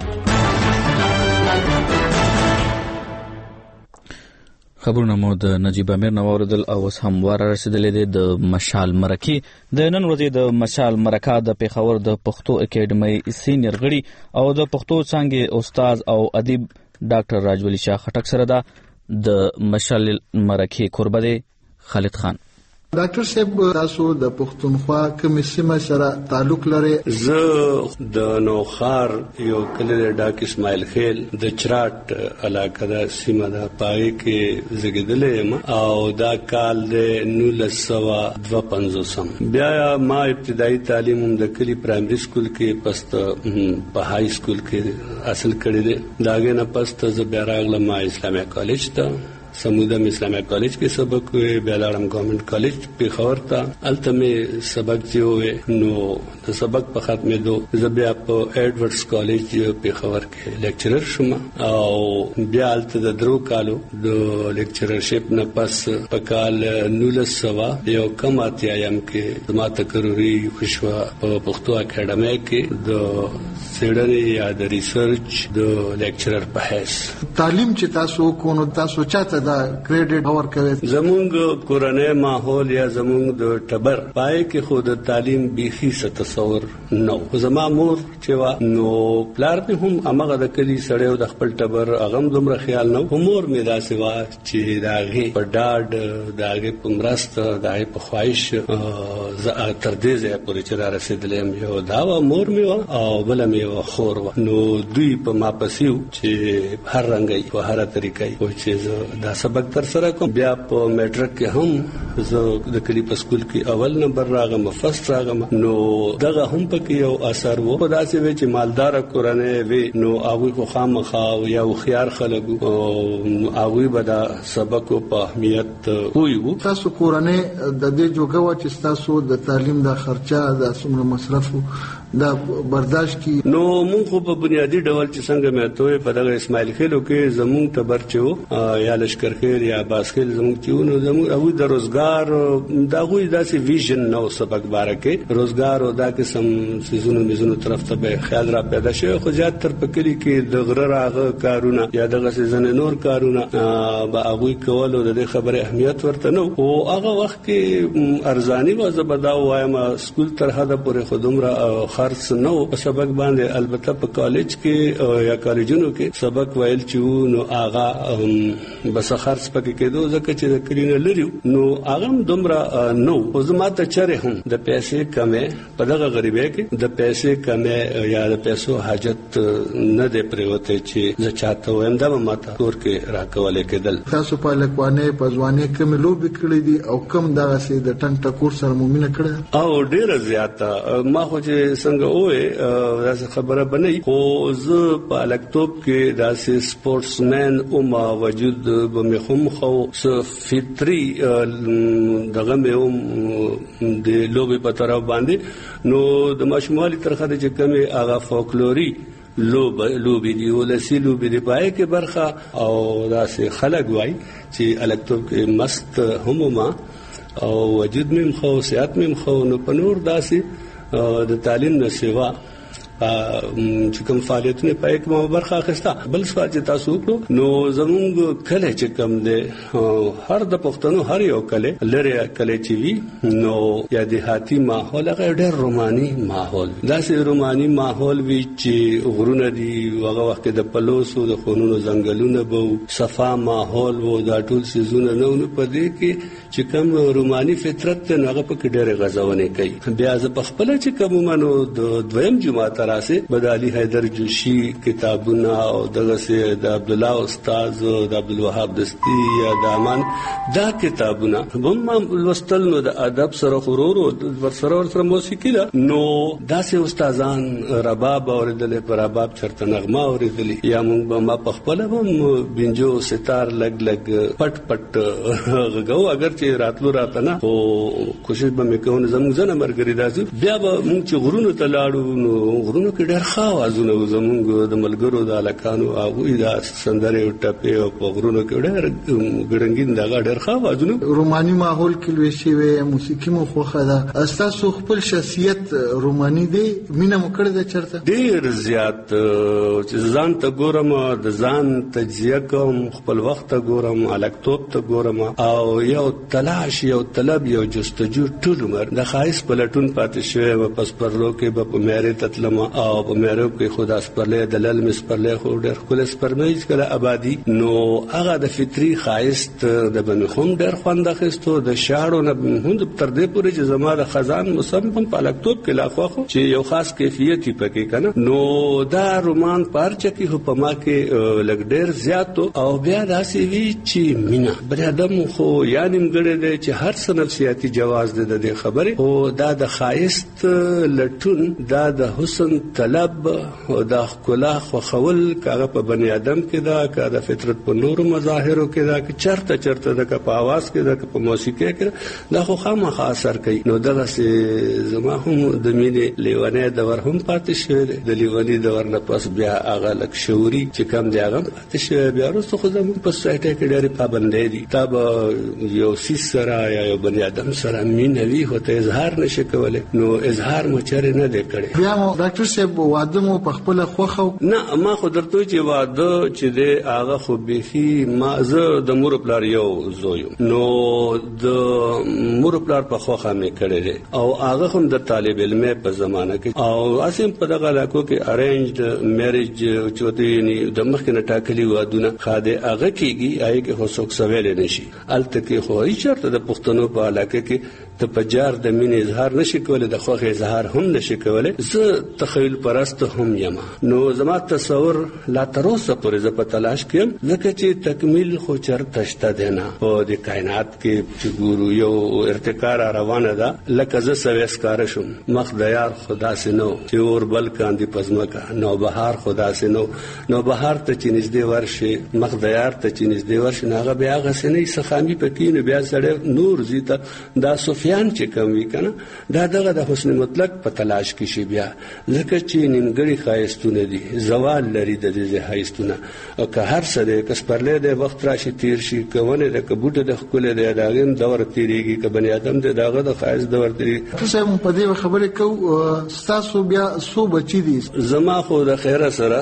خبرونه مو د نجیب امیر نواردل او اوس هم واره رسیدلې دي. د مشال مرکې د نن ورځې د مشال مرکه د پیښور د پښتو اکیډمۍ سینیر غړي او د پښتو څانګې استاد او ادیب ډاکټر راجولی شاه خټک سره ده. د مشال مرکې کوربه دی خالد خان.
ډاکټر صاحب تاسو د پښتونخوا کومې سیمه سره تعلق لري؟
زه د نوخار یو کلی ډاک اسماعیل خیل د چراټ علاقه د سیمه د پای کې زګیدلې یم او دا کال د نولس سوه دوه پنځوسم. بیا ما ابتدایي تعلیم هم د کلی پرایمري سکول کې پست په های سکول کې حاصل کړی دی. داګه نه پست زه بیا راغلم اسلامي کالج ته، سمودم اسلامي کالج کې سبق وی، بیا لاړم ګورنمنت کالج پیښور ته. الته مې سبق چې وې نو د سبق په ختمې دو زه بیا په ایډورډز کالج پیښور کې لیکچرر شوم او بیا الته د درو کالو د لیکچررشپ نه پس په کال نولس سوه یو کم اتیایم کې زما تقرري وشوه په پښتو اکیډمۍ کې د څېړنې یا د ریسرچ د لیکچرر په حیث.
تعلیم چې تاسو کوو تاسو چاته دا کریډټ اور کوي؟
زمونږ کورنۍ ماحول یا زمونږ د ټبر پای کې خود تعلیم بيخي ست تصور نو. زما مور چې وا نو پلار په هم امغه د کلی سړیو د خپل ټبر اغم دومره خیال نو. مور مې دا سوا چې داغه په ډاډ داغه په مرسته داغه په خواهش ز تر دې ځای پورې چې را رسیدلم. یو دا و مور مې او بل مې خور و نو دوی په ما پسیو چې هر رنګي په هر طریقې او چې دا سبق تر سره کوم. بیا په میټرک کې هم زه د کلی په سکول کې اول نمبر راغم، فرست راغم. نو دغه هم پکې یو اثر وو. په داسې وی چې مالدار کورنۍ وی نو هغه خو خامخا یا خيار خلک او هغه به دا سبق په اهمیت وو.
تاسو کورنۍ د دې جوګه چې تاسو د تعلیم د خرچه د څومره مصرف دا برداشت کی؟
نو مونږ خو په بنیادی ډول چې څنګه مې ته په دغه اسماعیل خیلو کې زمونږ تبر چو یا لشکر خیر یا باسکل زمونږ چو نو زمونږ او د روزګار دا غوي داسې ویژن نو سبق بارکه روزګار او دا قسم سيزونو مزونو طرف ته به خیال را پیدا شي. خو زیات تر پکلی کې د غره راغه کارونه یا دغه سيزن نور کارونه به هغه کول او د خبره اهمیت ورته نو. او هغه وخت کې ارزانی و زبدا وایم سکول تر حد پورې خودم را خرڅ نو په سبق باندې. البته په کالج کې یا کالجونو کې سبق ویل چې نو آغا بس خرڅ پکې کېدو ځکه چې د کلینه لري نو هغه دومره نو. او زما ته چره هم د پیسې کمې په دغه غریبۍ کې د پیسې کمې یا د پیسو حاجت نه دی پریوته چې زه چاته وایم دا ماته تور کې راکولې کېدل.
تاسو په لکوانه په ځواني کې ملوب کړی دي او کم دغه سي د ټنګ ټکور سره مومنه کړه
او ډیره زیاته. ما خو چې څنګه وې داسې خبره بنئ خو زه په الکتوب کې داسې سپورټسمن او ما وجود به مې هم خو فطري دغه مې هم د لوبې په طرف باندې نو د ماشومالي ترخه چې کمې هغه فولکلوري لوب لوبې دی ولسی لوبې دی پای کې برخه او داسې خلک وای چې الکتوب کې مست هم ما او وجود مې خو صحت مې خو نو په نور داسې د تعلیم نه سیوا چې کوم فعالیتونه پای کې مو برخه اخیسته. بل څه چې تاسو وکړو نو زموږ کله چې کم دی هر د پښتنو هر یو کله لري کله چې وی نو یا دیهاتی ماحول هغه ډېر روماني ماحول داسې روماني ماحول وی چې غرونه دي هغه وخت د پلوسو د خونونو ځنګلونه بو صفا ماحول وو دا ټول سيزونه نو په دې کې چې کوم روماني فطرت ته هغه په کې ډېر غزاونه کوي. بیا ز په خپل چې کوم منو د دویم جماعت راسه بدالي حیدر جوشي کتابونه او دغه سه د عبد الله استاد د عبد الوهاب دستی یا د امان دا کتابونه هم لوستل نو د ادب سره غرور او ور سره ور سره موسیقي ده نو داسې استادان رباب اوریدل پر رباب چرته نغمه اوریدل یا موږ به ما په خپل هم بنجو ستار لګ لګ پټ پټ غو اگر چې راتلو راتنه او کوشش به وکړو زموږ زنه مرګري داسې بیا به موږ چې غرونو ته لاړو نو غرونو کې ډېر ښه اوازونه زموږ د ملګرو د الکانو هغوی د سندرې او ټپې او په غرونو کې ډېر ګړنګین دغه ډېر ښه اوازونه
روماني ماحول کې لوي شوی موسیقي مو خوښه ده. تاسو خپل شخصیت روماني دی مینه مو کړې ده چرته
ډېر زیات چې ځان ته ګورم د ځان تجزیه کوم خپل وخت ته ګورم الکتوب ته ګورم او یو تلاش یو طلب یو جستجو ټول عمر د خایس پلټون پاتې شوی و پس پرلو کې به په مېره تتلم او په مېره کې خدا سپرلې د لل مسپرلې خو ډېر خپل سپرمېج کله آبادی نو هغه د فطری خایست د بنخوم ډېر خوند اخیستو د شاړو نه هند تر دې پورې چې زما د خزان مصمم په الکتوب کې لاخوا خو چې یو خاص کیفیت پکې کنه نو دا رومان پارچه کې په ما کې لګ ډېر زیات او بیا داسې وی چې مینا بر ادم خو یانم ګړې دی چې هر څه نفسیاتي جواز ده د خبرې او دا د خایست لټون دا د حسن طلب او د خلا خو خول کاغه په بنی ادم کې دا کا د فطرت په نور مظاهرو کې دا چې چرته چرته د په आवाज کې د په موسیقي کې دا خو خامخا اثر کوي نو دغه سه زما هم د مینې لیوانه د ور هم پاتې شوی د لیوانی د ور نه پس بیا هغه لک شوري چې کم دی هغه پاتې شوی بیا وروسته خو زموږ په سایټه کې ډېری پابندې دي تاب یو سیس سره یا یو بنی ادم سره مینوي هوته اظهار نشي کولای نو اظهار مو چره نه دی کړی.
بیا مو ډاکټر صاحب واده مو په خپل خوخه
نه ما خو درته چې واده چې دی هغه خو بيخي ما زه د مور پلار یو زویم نو د مور پلار په خوخه مې کړی دی او هغه هم د طالب علم په زمانہ کې او اسیم په دغه علاقو کې ارینجډ میریج چوتې نه د مخ نه ټاکلي وادونه خاده هغه کېږي آی کې هو څوک سوال نشي الته کې خو هیڅ چرته د پښتنو په علاقه کې ته پجار د مين اظهار نشي کولای د خوخه اظهار هم نشي کولای زه تخیل پرست هم یم نو زما تصور لا تروسه پورې ز په تلاش کې لکه چې تکمیل خو چرته شته دینا او د کائنات کې چې ګورو یو ارتقا روانه ده لکه ز سويسکار شم مخ د یار خدا سينو چې اور بل کاندي پزماکا نو بهار خدا سينو نو بهار ته چې نږدې ورشي مخ د یار ته چې نږدې ورشي هغه بیا غسنې سخامي پکې نو بیا سره نور زیته دا صوفیان چې کوم وی کنه دا دغه د حسن مطلق په تلاش کې شي بیا لکه چې نیمګړي خایستونه دي زوال لري د دې خایستونه او که هر څه د کسپرلې د وخت راشي تیر شي کوونه د کبوټه د خپل د داغم دور تیریږي ک بنی ادم د داغه د خایست دور تیریږي
تاسو هم په دې خبرې کو تاسو بیا سو بچی دي
زما خو د خیره سره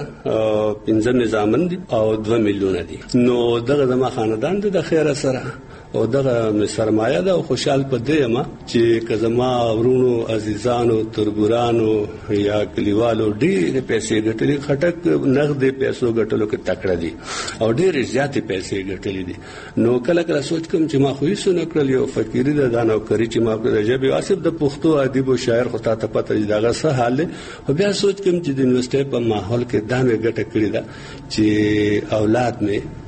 پنځه نظامن دي او دوه میلیون دي نو دغه زما خاندان د خیره سره او دغه سرمایه ده او خوشحال پدې ما چې کزما ورونو عزیزانو تربورانو یا کلیوالو ډېر پیسې ګټلې خټک نغد پیسو ګټلو کې تکړه دي او ډېر زیاتې پیسې ګټلې دي نو کله کله سوچ کوم چې ما خو هیڅ نه کړل یو فقيري ده دانو کری چې ما په ژبه واسب د پښتو ادیب او شاعر خو ته پته دغه څه حال او بیا سوچ کوم چې د یونیورسيټي په ماحول کې دامه ګټه کړې ده چې اولاد مې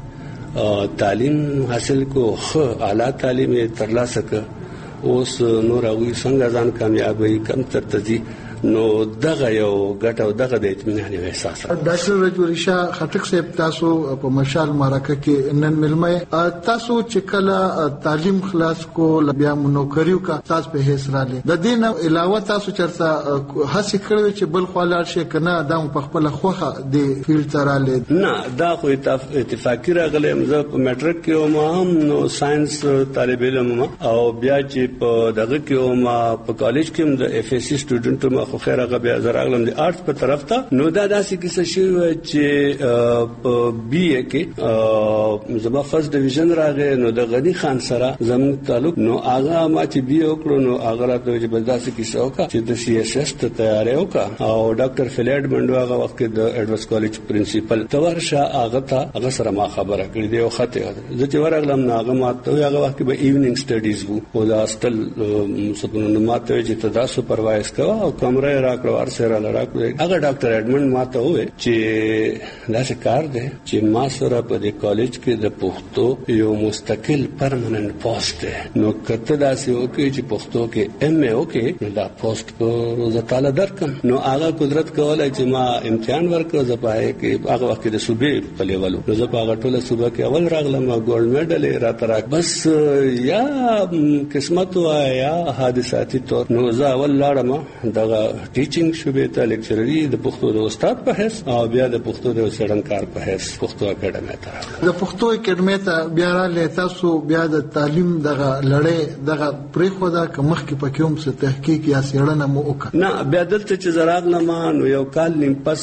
تعلیم حاصل کو خو اعلی تعلیم ترلاسه ک اوس نور او څنګه ځان کامیابی کم تر تدي نو دغه یو ګټه او دغه د اطمینان احساس
ډاکټر رجوری شاه خټک صاحب تاسو په مشال معرکه کې نن ملمه تاسو چې کله تعلیم خلاص کو بیا نوکریو کا تاسو په هیڅ را لې د دین علاوه تاسو چرته هڅه کړو چې بل خلار شي کنه د په خپل خوخه د فیلډ را لې
نه دا خو اتفاقی راغلی مزه په میټریک کې ما هم نو ساينس طالب علم او بیا چې په دغه کې ما په کالج کې د اف اس سی سټوډنټ ما خو خیر هغه بیا زراغلم د آرټس په طرف ته. نو دا داسې کیسه شوه چې په بی ا کې زما فرست ډیویژن راغی. نو د غنی خان سره زموږ تعلق نو هغه ما چې بی وکړو نو هغه راته چې بس داسې کیسه وکړه چې د سی ایس ایس ته تیاری وکړه. او ډاکټر فلیډ منډو هغه وخت کې د ایډورس کالج پرنسپل تورشه هغه ته هغه سره ما خبره کړې دی او خطه زه چې ورغلم نو هغه ما ته هغه وخت کې به ایونینګ سټډیز وو او دا هاستل سپنو ما ته چې ته دا سپروایز کوه او کمره راکړو ارسره لراکړو. هغه ډاکټر ایډمنډ ما ته وې چې دا څه کار دی چې ما سره په دې کالج کې د پښتو یو مستقل پرمننت پوسټ دی. نو کته دا څه وکړي چې پښتو کې ایم ای وکړي نو دا پوسټ کو زه تعالی درکم. نو هغه قدرت کولای چې ما امتحان ورکړ زه پای کې هغه وخت د صوبې په لیولو نو زه په هغه ټوله صوبه کې اول راغلم او ګولډ میډل راته راک. بس یا قسمت وا یا حادثاتي طور نو زه اول لاړم دغه ټیچینګ شوبې ته لیکچرري د پښتو د استاد په حیث او بیا د پښتو د څېړنکار په حیث پښتو اکیډمي ته راغلم.
د پښتو اکیډمي ته بیا راغلی تاسو بیا د تعلیم دغه لړۍ دغه پرېښوده که مخکې پکې هم څه تحقیق یا څېړنه مو وکړه؟
نه بیا دلته چې زه راغلم نو یو کال نیم پس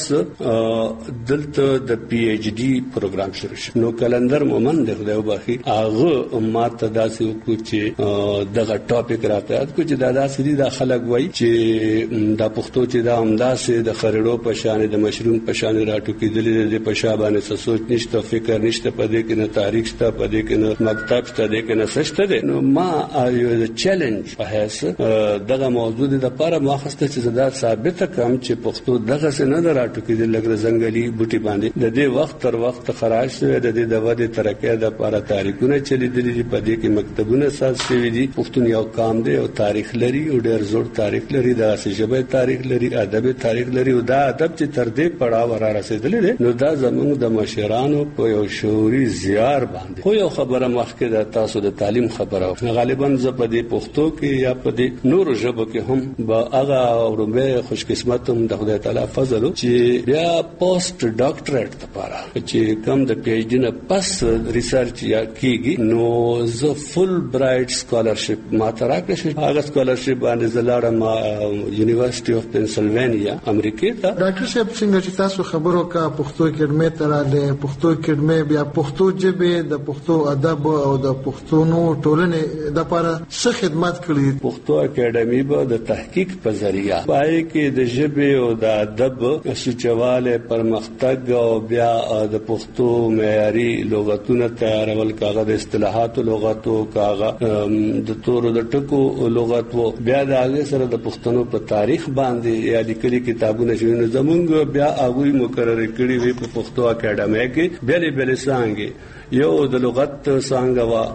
دلته د پی ایچ ډي پروګرام شروع شو. نو کلندر مومن د خدای وبخي هغه ما ته داسې وکړو چې دغه ټاپک راته یاد کړو چې دا داسې دي دا خلک وایي چې دا پښتو چې دا همداسې د خریړو په شان د مشروم په شان راټوکېدلې د په شا باندې څه سوچ نشته فکر نشته په دې کې نه تاریخ شته په دې کې نه مکتب شته دې کې نه څه شته دی. نو ما یو چیلنج په حیث دغه موضوع د لپاره ما خسته چې زه دا ثابت کړم چې پښتو دغه څه نه راټوکېدل لکه ځنګلي بوټي باندې د دې وخت تر وخت خراج شوی د دې د ودې ترقۍ د لپاره تاریخونه چلیدلي دي په دې کې مکتبونه اساس شوي دي. پښتون یو قام دی او تاریخ لري او ډېر زوړ تاریخ لري دا ژبه تاریخ لري ادب تاریخ لري او دا ادب چې تر دې پړاو را رسیدلی دی نو دا زموږ د مشرانو په یو شعوري زیار باندې خو یو خبره مخکې د تاسو د تعلیم خبره غالبا زه په دې پښتو کې یا په دې نورو ژبو کې هم با هغه اورمه خوش قسمت هم د خدای تعالی فضل چې بیا پوسټ ډاکټریټ لپاره چې کوم د پی ایچ ډي نه پس ریسرچ یا کیږي نو زه فل برایټ سکالرشپ ما تراکه شي. هغه سکالرشپ باندې زلاړم یونیورسيټي اف پنسلوانیا امریکا ته.
ډاکټر صاحب څنګه چې تاسو خبرو کا پښتو اکیډمي ته راغله پښتو اکیډمي بیا پښتو ژبه د پښتو ادب او د پښتونو ټولنې د لپاره څه خدمات کړې؟
پښتو اکیډمي به د تحقیق په ذریعہ پای کې د ژبه او د ادب سوچواله پرمختګ او بیا د پښتو معیاري لغتونه تیارول کاغه د اصطلاحات لغتو کاغه د تورو د ټکو لغتو بیا د هغه سره د پښتنو په تاریخ باندې یا لیکلي کتابونه شوی زمونږ بیا هغه مقرره کړی وي په پښتو اکیډمي کې بیل بیل څنګه یو د لغت څنګه وا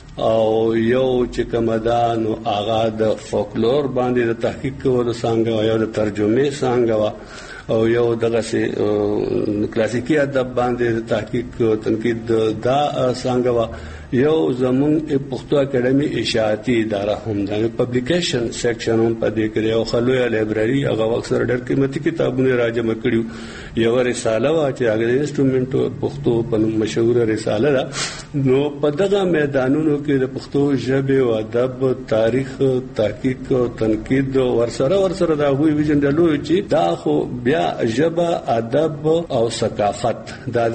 او یو چې کومدان او آغا د فولکلور باندې د تحقیق کولو څنګه یو د ترجمه څنګه او یو دغه سي کلاسیکي ادب باندې د تحقیق او تنقید دا څنګه یو زمون پښتو اکیډمي اشاعتي اداره هم د پبلیکیشن سیکشن هم په دې کې یو خلوی لایبرری هغه اکثر ډېر قیمتي کتابونه راجمع کړیو. یو رساله وا چې هغه د انسټرومنټ پښتو په مشهور رساله ده. نو په دغه میدانونو کې د پښتو ژبه او ادب تاریخ تحقیق او تنقید ورسره ورسره دا غوي ویژن دلو چې دا خو بیا ژبه ادب او ثقافت دا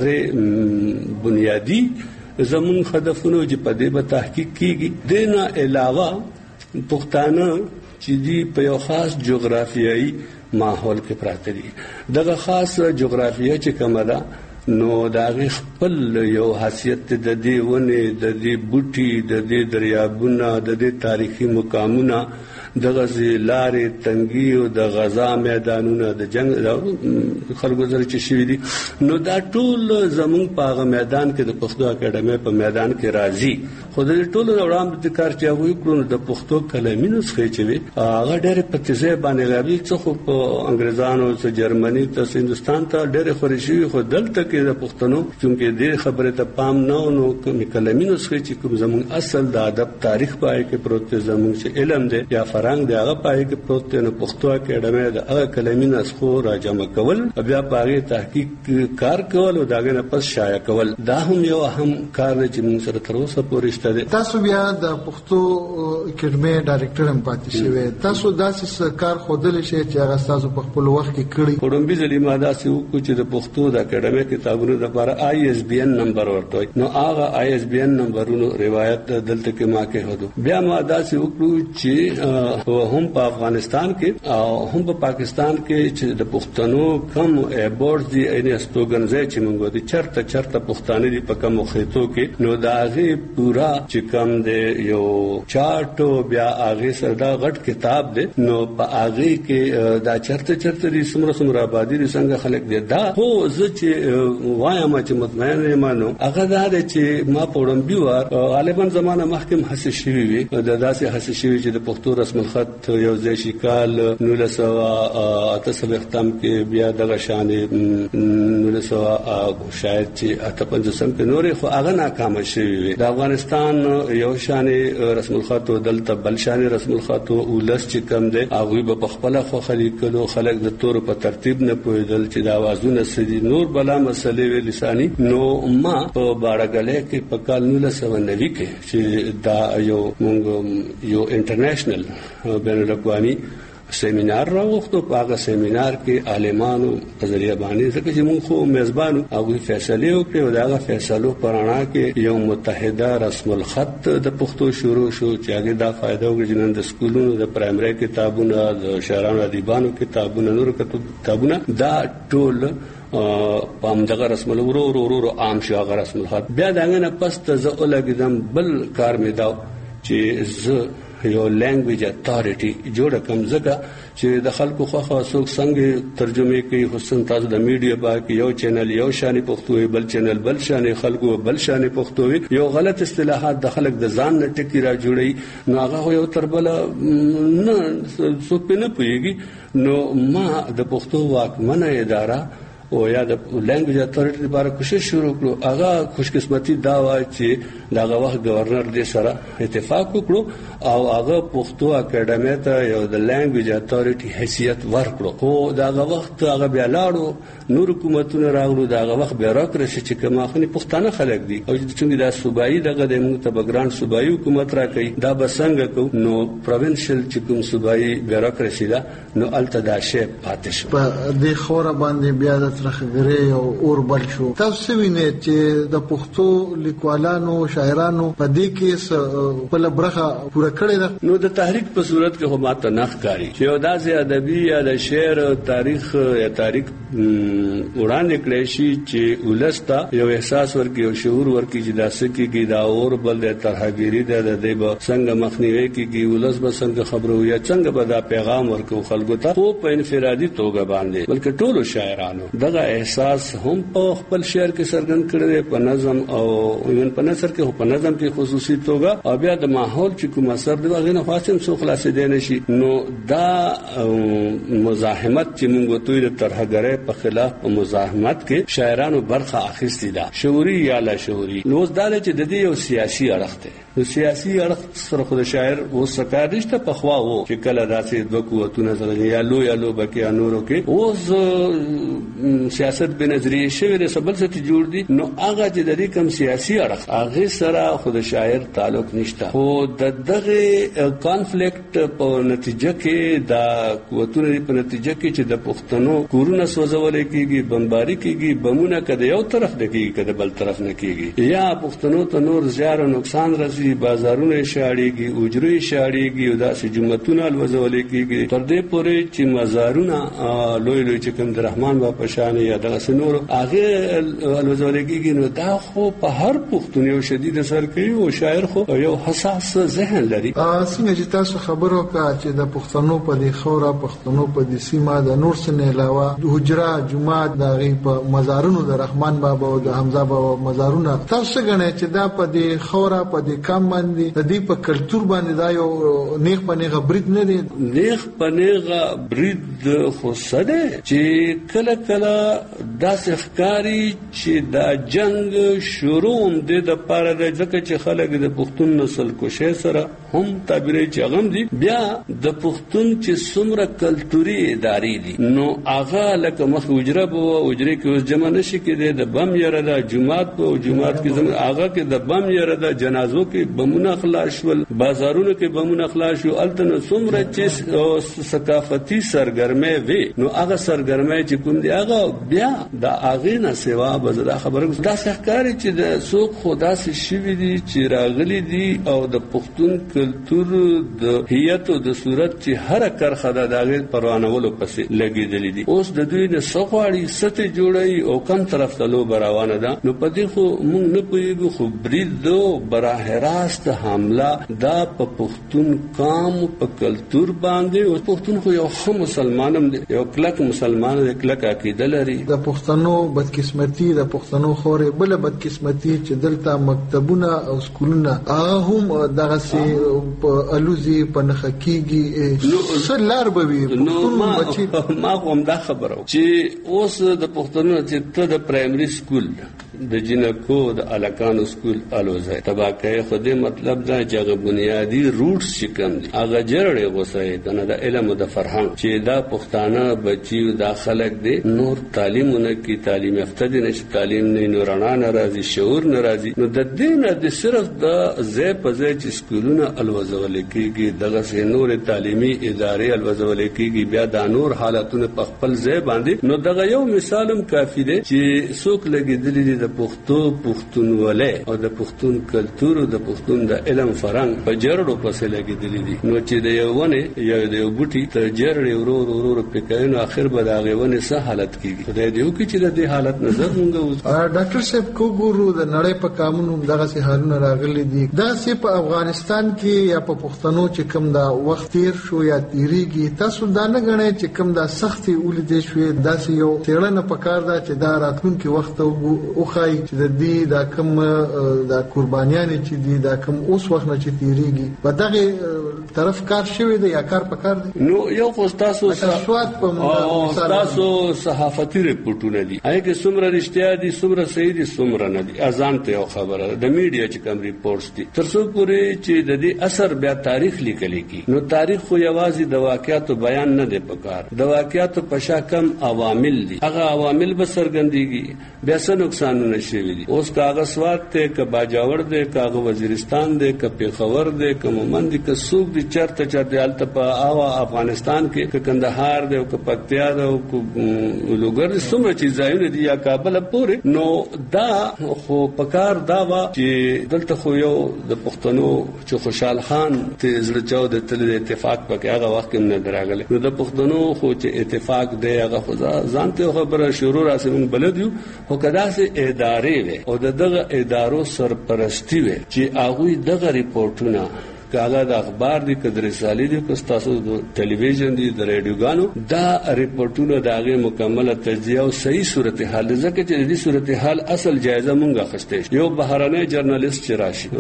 درې بنیادی زمون هدفونو چې په دې به تحقیق کیږي. دنه علاوه پښتانه چې دی په یو خاص جغرافیایي ماحول کې پراته دي. دغه خاص جغرافیه چې کومه ده نو دا خپل یو حیثیت د دې ونه د دې بوټي د دې دریابونه د دې تاریخي مقامونه دغه لارې تنګي او د غزا میدانونه د جنگ خلکو سره چې شوي دي نو دا ټول زمون په میدان کې د پښتو اکیډمي په میدان کې راځي. خو د ټولو وړاندې د کار چې هغه کړو د پښتو کلمې نسخې چې وي هغه ډېر په تیزه باندې راځي څو په انګريزانو څخه جرمني ته هندستان ته ډېر خورشي خو دلته کې د پښتنو چې دې خبره ته پام نه نو کلمې نسخې چې کوم زمون اصل د ادب تاریخ پای کې پروت زمون چې علم دی یا فرهنګ دی هغه پای کې پروت دی. نو پښتو اکیډمي د هغه کلمې نسخو راجمع کول بیا پاره تحقیق کار کول او داغه نه پس شایع کول دا هم یو اهم کار دی چې موږ سره تر اوسه پورې شته.
تاسو بیا د پښتو اکیډمي ډایریکټر هم پاتې شوی. تاسو داسې کار خودل شي چې هغه تاسو په خپل وخت کې کړی.
کوډمبي ځلې ما داسې وکړو چې د پښتو د اکیډمي کتابونو لپاره آی ایس بی ان نمبر ورته نو هغه آی ایس بی ان نمبرونو روایت دلته کې ما کې هدو. بیا ما داسې وکړو چې هم په افغانستان کې او هم په پاکستان کې چې د پښتنو کم ایبورډ دي ان استوګنځي چې موږ دي چرته چرته پښتانه دي په کوم خېتو کې نو دا هغه پورا چې کم دی یو چارټ بیا هغه سره دا غټ کتاب دی نو په هغه کې دا چرته چرته دي سمره سمره آبادی دي څنګه خلک دي دا خو زه چې وایم چې مطمئن یم نو هغه دا چې ما پوډم بیوار غالبا زمانه محکم حساس شوی وي د داسې حساس شوی چې د پښتو رسم الخط یو ځای شي کال نو لسوا اته سبختم کې بیا دغه شان نو لسوا شاید چې اته پنځم کې نورې خو هغه ناکام شوی وي. د افغانستان یو شان رسم الخط دلته بل شان رسم الخط ولس چې کم دی هغه په خپل خو خلیکلو خلک د تور په ترتیب نه پوهیدل چې د اوازونه سدي نور بلا مسلې وی لسانی نو ما په باړګلې کې په کال نو لسوا نوي کې چې دا یو مونږ یو انټرنیشنل بین الاقوامي سیمینار راوختو. په هغه سیمینار کې عالمانو نظریه باندې ځکه چې موږ خو میزبانو هغه فیصله وکړه او دا فیصلو پرانا کې یو متحده رسم الخط د پښتو شروع شو چې هغه دا فائدہ وګرځي د سکولونو د پرایمري کتابونو د شاعرانو ادیبانو کتابونو نور کتابونه دا ټول پام دغه رسم ورو ورو ورو عام شو هغه رسم الخط. بیا دغه نه پس ته زه ولګیدم بل کار مې دا چې زه یو لینګویج اتھارټي جوړ کوم ځکه چې د خلکو خو څوک څنګه ترجمه کوي حسن تاسو د میډیا باندې یو چینل یو شانی پښتو بل چینل بل شانی خلکو بل شانی پښتو یو غلط اصطلاحات د خلک د ځان نه ټکی را جوړي نو هغه یو تربل نه څوک نه پويږي. نو ما د پښتو واکمنه اداره او یا د لینګویج اتھارټي لپاره کوشش شروع کړو. هغه خوشقسمتي دا و چې داغه وخت گورنر دې سره اتفاق وکړو او هغه پښتو اکیډمي ته یو د لینګویج اتھارټي حیثیت ورکړو. خو داغه وخت هغه بیا لاړو نور حکومتونه راغلو داغه وخت بیروکراسي چې کومه خني پښتانه خلک دي او چې دا صوبایي دغه د موږ ته بګران صوبایي حکومت راکړي دا بسنګ کو نو پروینشل چې کوم صوبایي بیروکراسي دا نو التدا شی پاتې شو.
په دې خوره باندې بیا د ترخګری او اور بل شو. تاسو وینئ چې د پښتو لیکوالانو شاعرانو په دې کې په برخه پوره کړې ده.
نو د تحریک په صورت کې هم ماته نخ کاری چې یو داسې ادبي یا د شعر تاریخ یا تاریخ وړاندې کړی شي چې ولستا یو احساس ورکړي او شعور ورکړي چې داسې کېږي دا اور بل د ترهګری د دې به څنګه مخنیوي کېږي ولس به څنګه خبرو یا څنګه به دا پیغام ورکو خلکو ته خو په انفرادي توګه باندې بلکې ټولو شاعرانو دغه احساس هم په خپل شعر کې څرګند کړی په نظم او یون په نثر کې په نظم کې خصوصي توګه او بیا د ماحول چې کوم اثر دی هغه نه خاصم څو خلاصې دی نشي. نو دا مزاحمت چې موږ توې د ترهګری په خلاف په مزاحمت کې شاعرانو برخه اخیستې ده شعوري یا لا شعوري. نو دا چې د دې یو سیاسي اړخ دی نو سیاسي اړخ سره خو د شاعر و سکار نشته په خوا وو چې کله داسې دوه قوتونه سره یا لو یا لو بکې انورو کې اوس سیاست به نظریه شوی د سبل څخه جوړ دي نو هغه چې د دې کم سیاسي اړخ هغه سره خو د شاعر تعلق نشته. خو د دغه کانفلیکټ په نتیجه کې دا قوتونه په نتیجه کې چې د پښتنو کورونه سوځول کېږي بمباری کېږي بمونه کده یو طرف نه کېږي کده بل طرف نه کېږي یا پښتنو ته نور زیار او نقصان راځي بازارونه شاړيږي اوجري شاړيږي او داسې جمعتونه الوزول کېږي تر دې پورې چې مزارونه لوی لوی چې کوم د رحمان بابا شان یا دغه سنور هغه الوزول کېږي. نو دا خو په هر پښتون یو شدید اثر کوي او شاعر خو یو حساس ذهن لري.
څنګه چې تاسو خبرو کا چې د پښتنو په دې خوره پښتنو په دې سیمه د نور څخه علاوه د حجره جمعات د غي په مزارونو د رحمان بابا او د حمزه بابا مزارونه تاسو غنئ چې دا په دې خوره په دې کم باندې د دې په کلچر باندې دا یو نیغ په نیغه برید نه دی
نیغ په نیغه برید خو سده چې کله کله داسې ښکاری چې دا جنگ شروع هم د پاره د ځکه چې خلک د پښتون نسل کوشش سره هم تعبیر چې غم دي. بیا د پښتون چې څومره کلتوري ادارې دي نو هغه لکه مخ وجره بو وجره کې اوس جمع نشي کېده د بم یره د جمعات په جمعات کې زموږ هغه کې د بم یره د جنازو کې بمونه خلاص شول، بازارونو کې بمونه خلاص شو، الته نو څومره چې ثقافتي سرګرمي وي نو هغه سرګرمي چې کوم دی هغه بیا د هغه نه سوا بزدا خبره دا ښکاري چې د سوق خدا سي شوی دي چې راغلي دي او د پښتون کلچر د هیئت او د صورت چې هر کرخه د داغه پروانولو پسې لګیدلې دي. اوس د دوی نه سخواړي ست جوړي او کم طرف ته لو براوانه ده نو پدې خو مونږ نه پوهیږو خو بریدو براه راست حمله دا په پښتون قام په کلچر باندې او پښتون خو یو خو مسلمانم دی، یو کلک مسلمان دی، کلک عقیده لري.
د پښتنو بدقسمتي د پښتنو خوري بل بدقسمتي چې دلته مکتبونه او سکولونه هغه هم دغه سي په الوزي په نخکیږي نو سلار به وي
پښتون بچي. ما کوم دا خبرو چې اوس د پښتنو چې ته د پرایمري سکول د جنکو د الکانو سکول الوزه تباکه خو دې مطلب دا چې هغه بنیادی روټس چې کوم دي هغه جوړې غوسه کنه د علم او د فرهنګ چې دا پښتانه بچي دا خلک دي نور تعلیمونه کی تعلیم یافته دي نشي تعلیم نه نورانه ناراضي شعور ناراضي نو د دین د صرف د زه په زه چې سکولونه الوزول کېږي دغه سه نور تعلیمي ادارې الوزول کېږي بیا د نور حالتونه په خپل ځای باندې نو دغه یو مثالم کافی دی چې څوک لګیدلی دي د پښتو پښتونولۍ او د پښتون کلچر او د پښتون د علم فرهنګ په جرړو پسې لګیدلی دي نو چې د یو ونه یا د یو بوټي ته جرړې ورور ورور پکاینو اخر به دا غوونه څه حالت کیږي خدای دې وکړي چې د دې حالت نظر مونږ.
ډاکټر صاحب کو ګورو د نړۍ په قانون دغه سي حالونه راغلي دي دا سي په افغانستان کې یا په پښتنو چې کوم دا وخت تیر شو یا تیریږي تاسو دا نه غنئ چې کوم دا سختي ولیدې شوې دا سي یو تیرنه پکار دا چې دا راتلونکي وخت او خای چې د دې دا کوم دا قربانيان چې دي دا کوم اوس وخت نه چې تیریږي په دغه طرف کار شوی دی یا کار پکار دی.
نو یو خو تاسو تاسو صحافتي ریپورتونه دي هغه کې څومره رښتیا دي څومره صحیح دي څومره نه دي اذان ته یو خبره د میډیا چې کوم ریپورتس دي تر څو پورې چې د دې اثر بیا تاریخ لیکل کی نو تاریخ خو یوازې د واقعیاتو بیان نه دی پکار د واقعیاتو په شا کم عوامل دي هغه عوامل به سرګندېږي بیا څه نقصانونه شوي دي اوس کاغذ وات ته ک باجاور دی کاغه وزیرستان دی ک پیښور دی ک مومند دی ک سوق دی چرته چرته الته په اوا افغانستان کې ک کندهار دی او ک پکتیا دی او ک لوګر څومره چې ځایونه دي یا کابل پورې نو دا خو پکار دا وا چې دلته خو یو د پښتنو چې خوشحال خان ته زړه چاو د تل اتفاق پکې هغه وخت کې نه دراغله نو د پښتنو خو چې اتفاق دی هغه خو ځان ته خبره شروع راسمون بلد یو خو کدا سه ادارې وي او دغه ادارو سرپرستی وي چې هغه دغه ریپورتونه کاغه د اخبار دي کډ رسالې دي که تاسو د ټلویزیون دي د رادیوګانو دا ریپورتونه داغه مکمله تجزیه او صحیح صورتحال ځکه چې د صورتحال اصل جایزه مونږه اخستې یو بهرانه جرنالیست چې راشي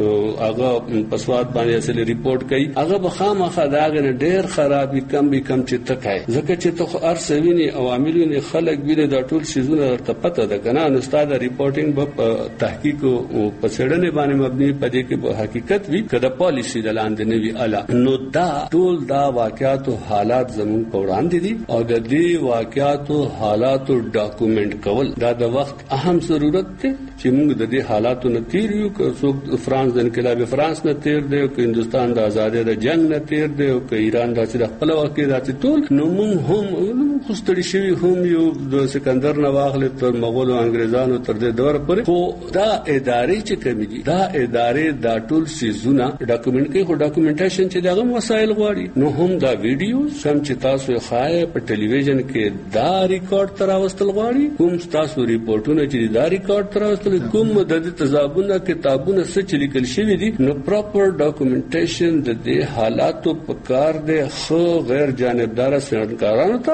هغه پسواد باندې اصل ریپورت کوي هغه بخامخه داغه نه ډېر خرابې کم به کم چې تکای ځکه چې ته ارسویني عواملونه خلک ویل دا ټول شیزونه ته پته ده کنه نو استاد ریپورتینګ په تحقیق او په سړنه باندې مبني پدې کې په حقیقت وی کده پالیسی لاندې نوی اعلی نو دا ټول دا واقعیات او حالات زمون په وړاندې دي او د دې واقعیات او حالات ډاکومنٹ کول دا د وخت اهم ضرورت دی چې موږ د دې حالاتو نه تیر یو که څوک فرانس د انقلاب فرانس نه تیر دی او که هندستان د آزادۍ د جنگ نه تیر دی او که ایران د خپل وخت کې راځي ټول نو موږ هم خوستړي شوی هم یو د سکندر نه واخلې تر مغول او انګريزانو تر دې دور پورې خو دا ادارې چې کوي دي دا ادارې دا ټول سيزونه ډاکومنٹ کې خو ډاکومنټیشن چې دغه مسایل غواړي نو هم دا ویډیوز سم چې تاسو یې خای په ټلویزیون کې دا ریکارډ تر واستل غواړي کوم تاسو ریپورتونه چې دا ریکارډ تر واستل کوم د تضابونه کتابونه څه چې لیکل شوی دي نو پراپر ډاکومنټیشن د دې حالاتو په کار د خو غیر جانبدار سندکارانو ته خو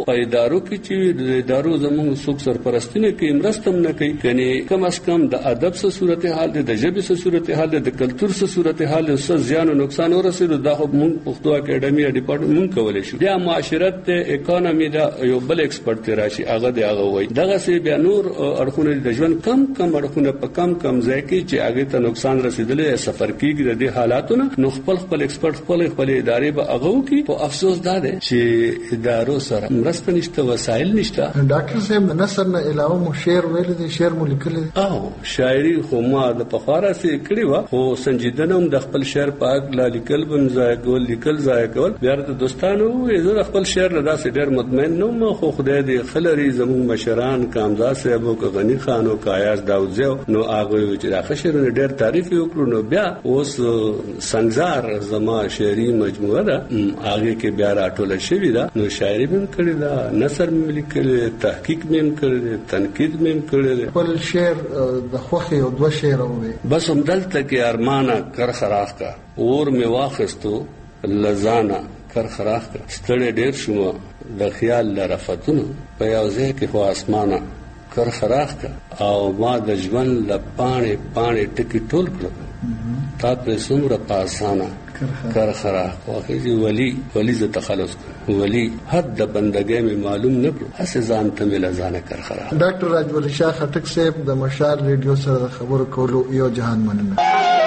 په ادارو کې چې د ادارو زموږ څوک سرپرستی نه کوي مرسته نه کوي کني کم از کم د ادب سره صورتحال د ژبې سره صورتحال د کلچر سره صورتحال سره زیان او نقصان ورسېږي دا خو موږ پښتو اکیډمي ډپارټمنټ کولای شو بیا معاشرت ته اکانومي دا یو بل ایکسپرت راشي هغه دی هغه وای دغه سي بیا نور اړخونه د ژوند کم کم اړخونه په کم کم ځای کې چې هغه ته نقصان رسیدلې سفر کېږي د دې حالاتونو نو خپل خپل ایکسپرت خپل خپل ادارې به هغه کی په افسوس دا دی چې ادارو سره مرسته نشته وسایل نشته.
ډاکټر صاحب نثر نه علاوه مو شعر ویل دي شعر مو لیکل
او شاعري خو ما د پخواره سي کړی و خو سنجیدنه هم د خپل شعر په اړه لیکل بم ځای کول لیکل ځای کول بیا د دوستانو زه خپل شعر له داسې ډېر مطمئن نو ما خو خدای دې خلري زموږ مشران کامزاد صاحب او غنی خان او کایاس داوود زو نو هغه چې راخه شعرونه ډېر تعریف وکړو نو بیا اوس سنگزار زما شعري مجموعه ده هغه کې بیا راټول شوی ده نو شاعري هم کړی ده نثر هم لیکل تحقیق هم کړی تنقید هم کړی
خپل شعر د خوخي او دوه شعر وې
بس هم دلته کې ارمانه کر خراخ کا اور می واخستو لزانا کر خراخ کا ستړي ډېر شوم د خیال لرفتونو په یو ځای کې خو اسمانه کر خراخ کا او ما د ژوند لپانه پانه ټکی ټول کړو تا په څومره پاسانه کر خراخ واخی ولی ولی ز تخلص ولی حد د بندګۍ می معلوم نه کړو اسه ځان ته مل ځانه کر خراخ.
ډاکټر راجول شاه خټک صاحب د مشال ریډیو سره خبرو کولو یو جهان مننه.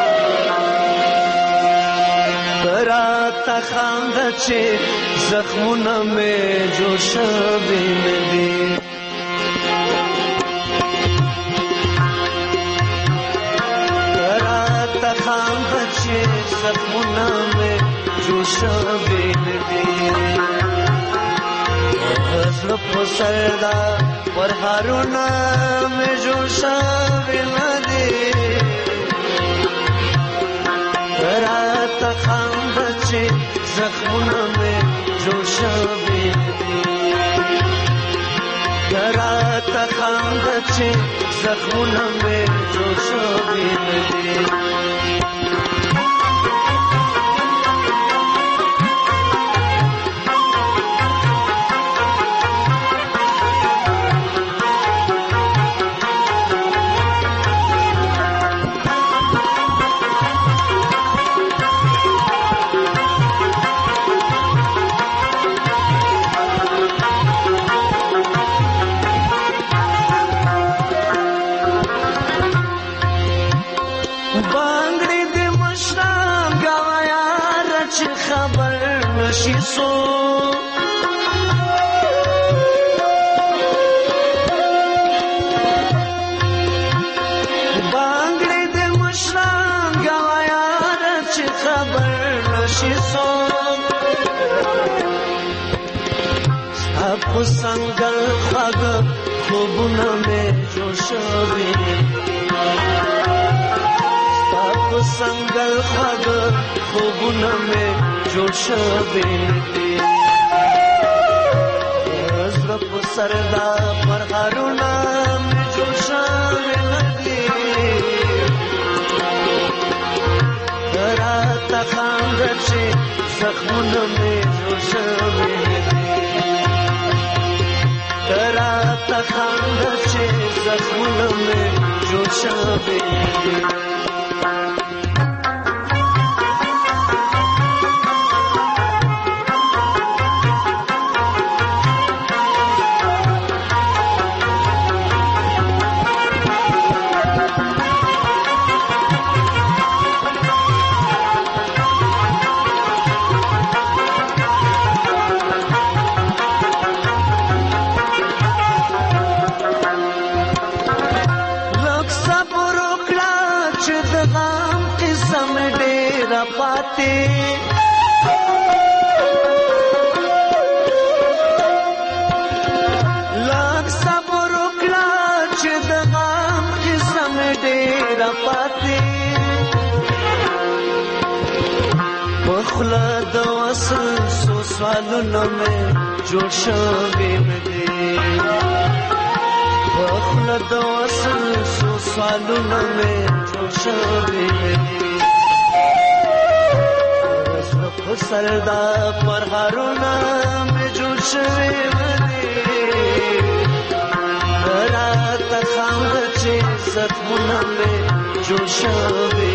راته خاند چې زخمونه مې جوړ شوي نه دي راته خاند چې زخمونه مې جوړ شوي نه دي زړه په سر دا ورهارونه مې جوړ شوي نه دي راته خاند چې زخمونه مې جوړ شوي دي راته خاند چې زخمونه مې جوړ شوي دي سنگل خاگ خوبونه مې جوړ شوي تاپ سنگل خاگ خوبونه مې جوړ شوي زړه په سر دا پرهارونه مې جوړ شوي راته خاند چې زخمونه مې جوړ شوي راته خاند چې زخمونه مې جوړ شوي بخلا د وصل سو سوالونه مې جوړ شوي دي بخلا د وصل سو سوالونه مې جوړ شوي دي سردا پر هارونه مې جوړ شوي ودی رات خام چې زخمونه مې جوړ شوي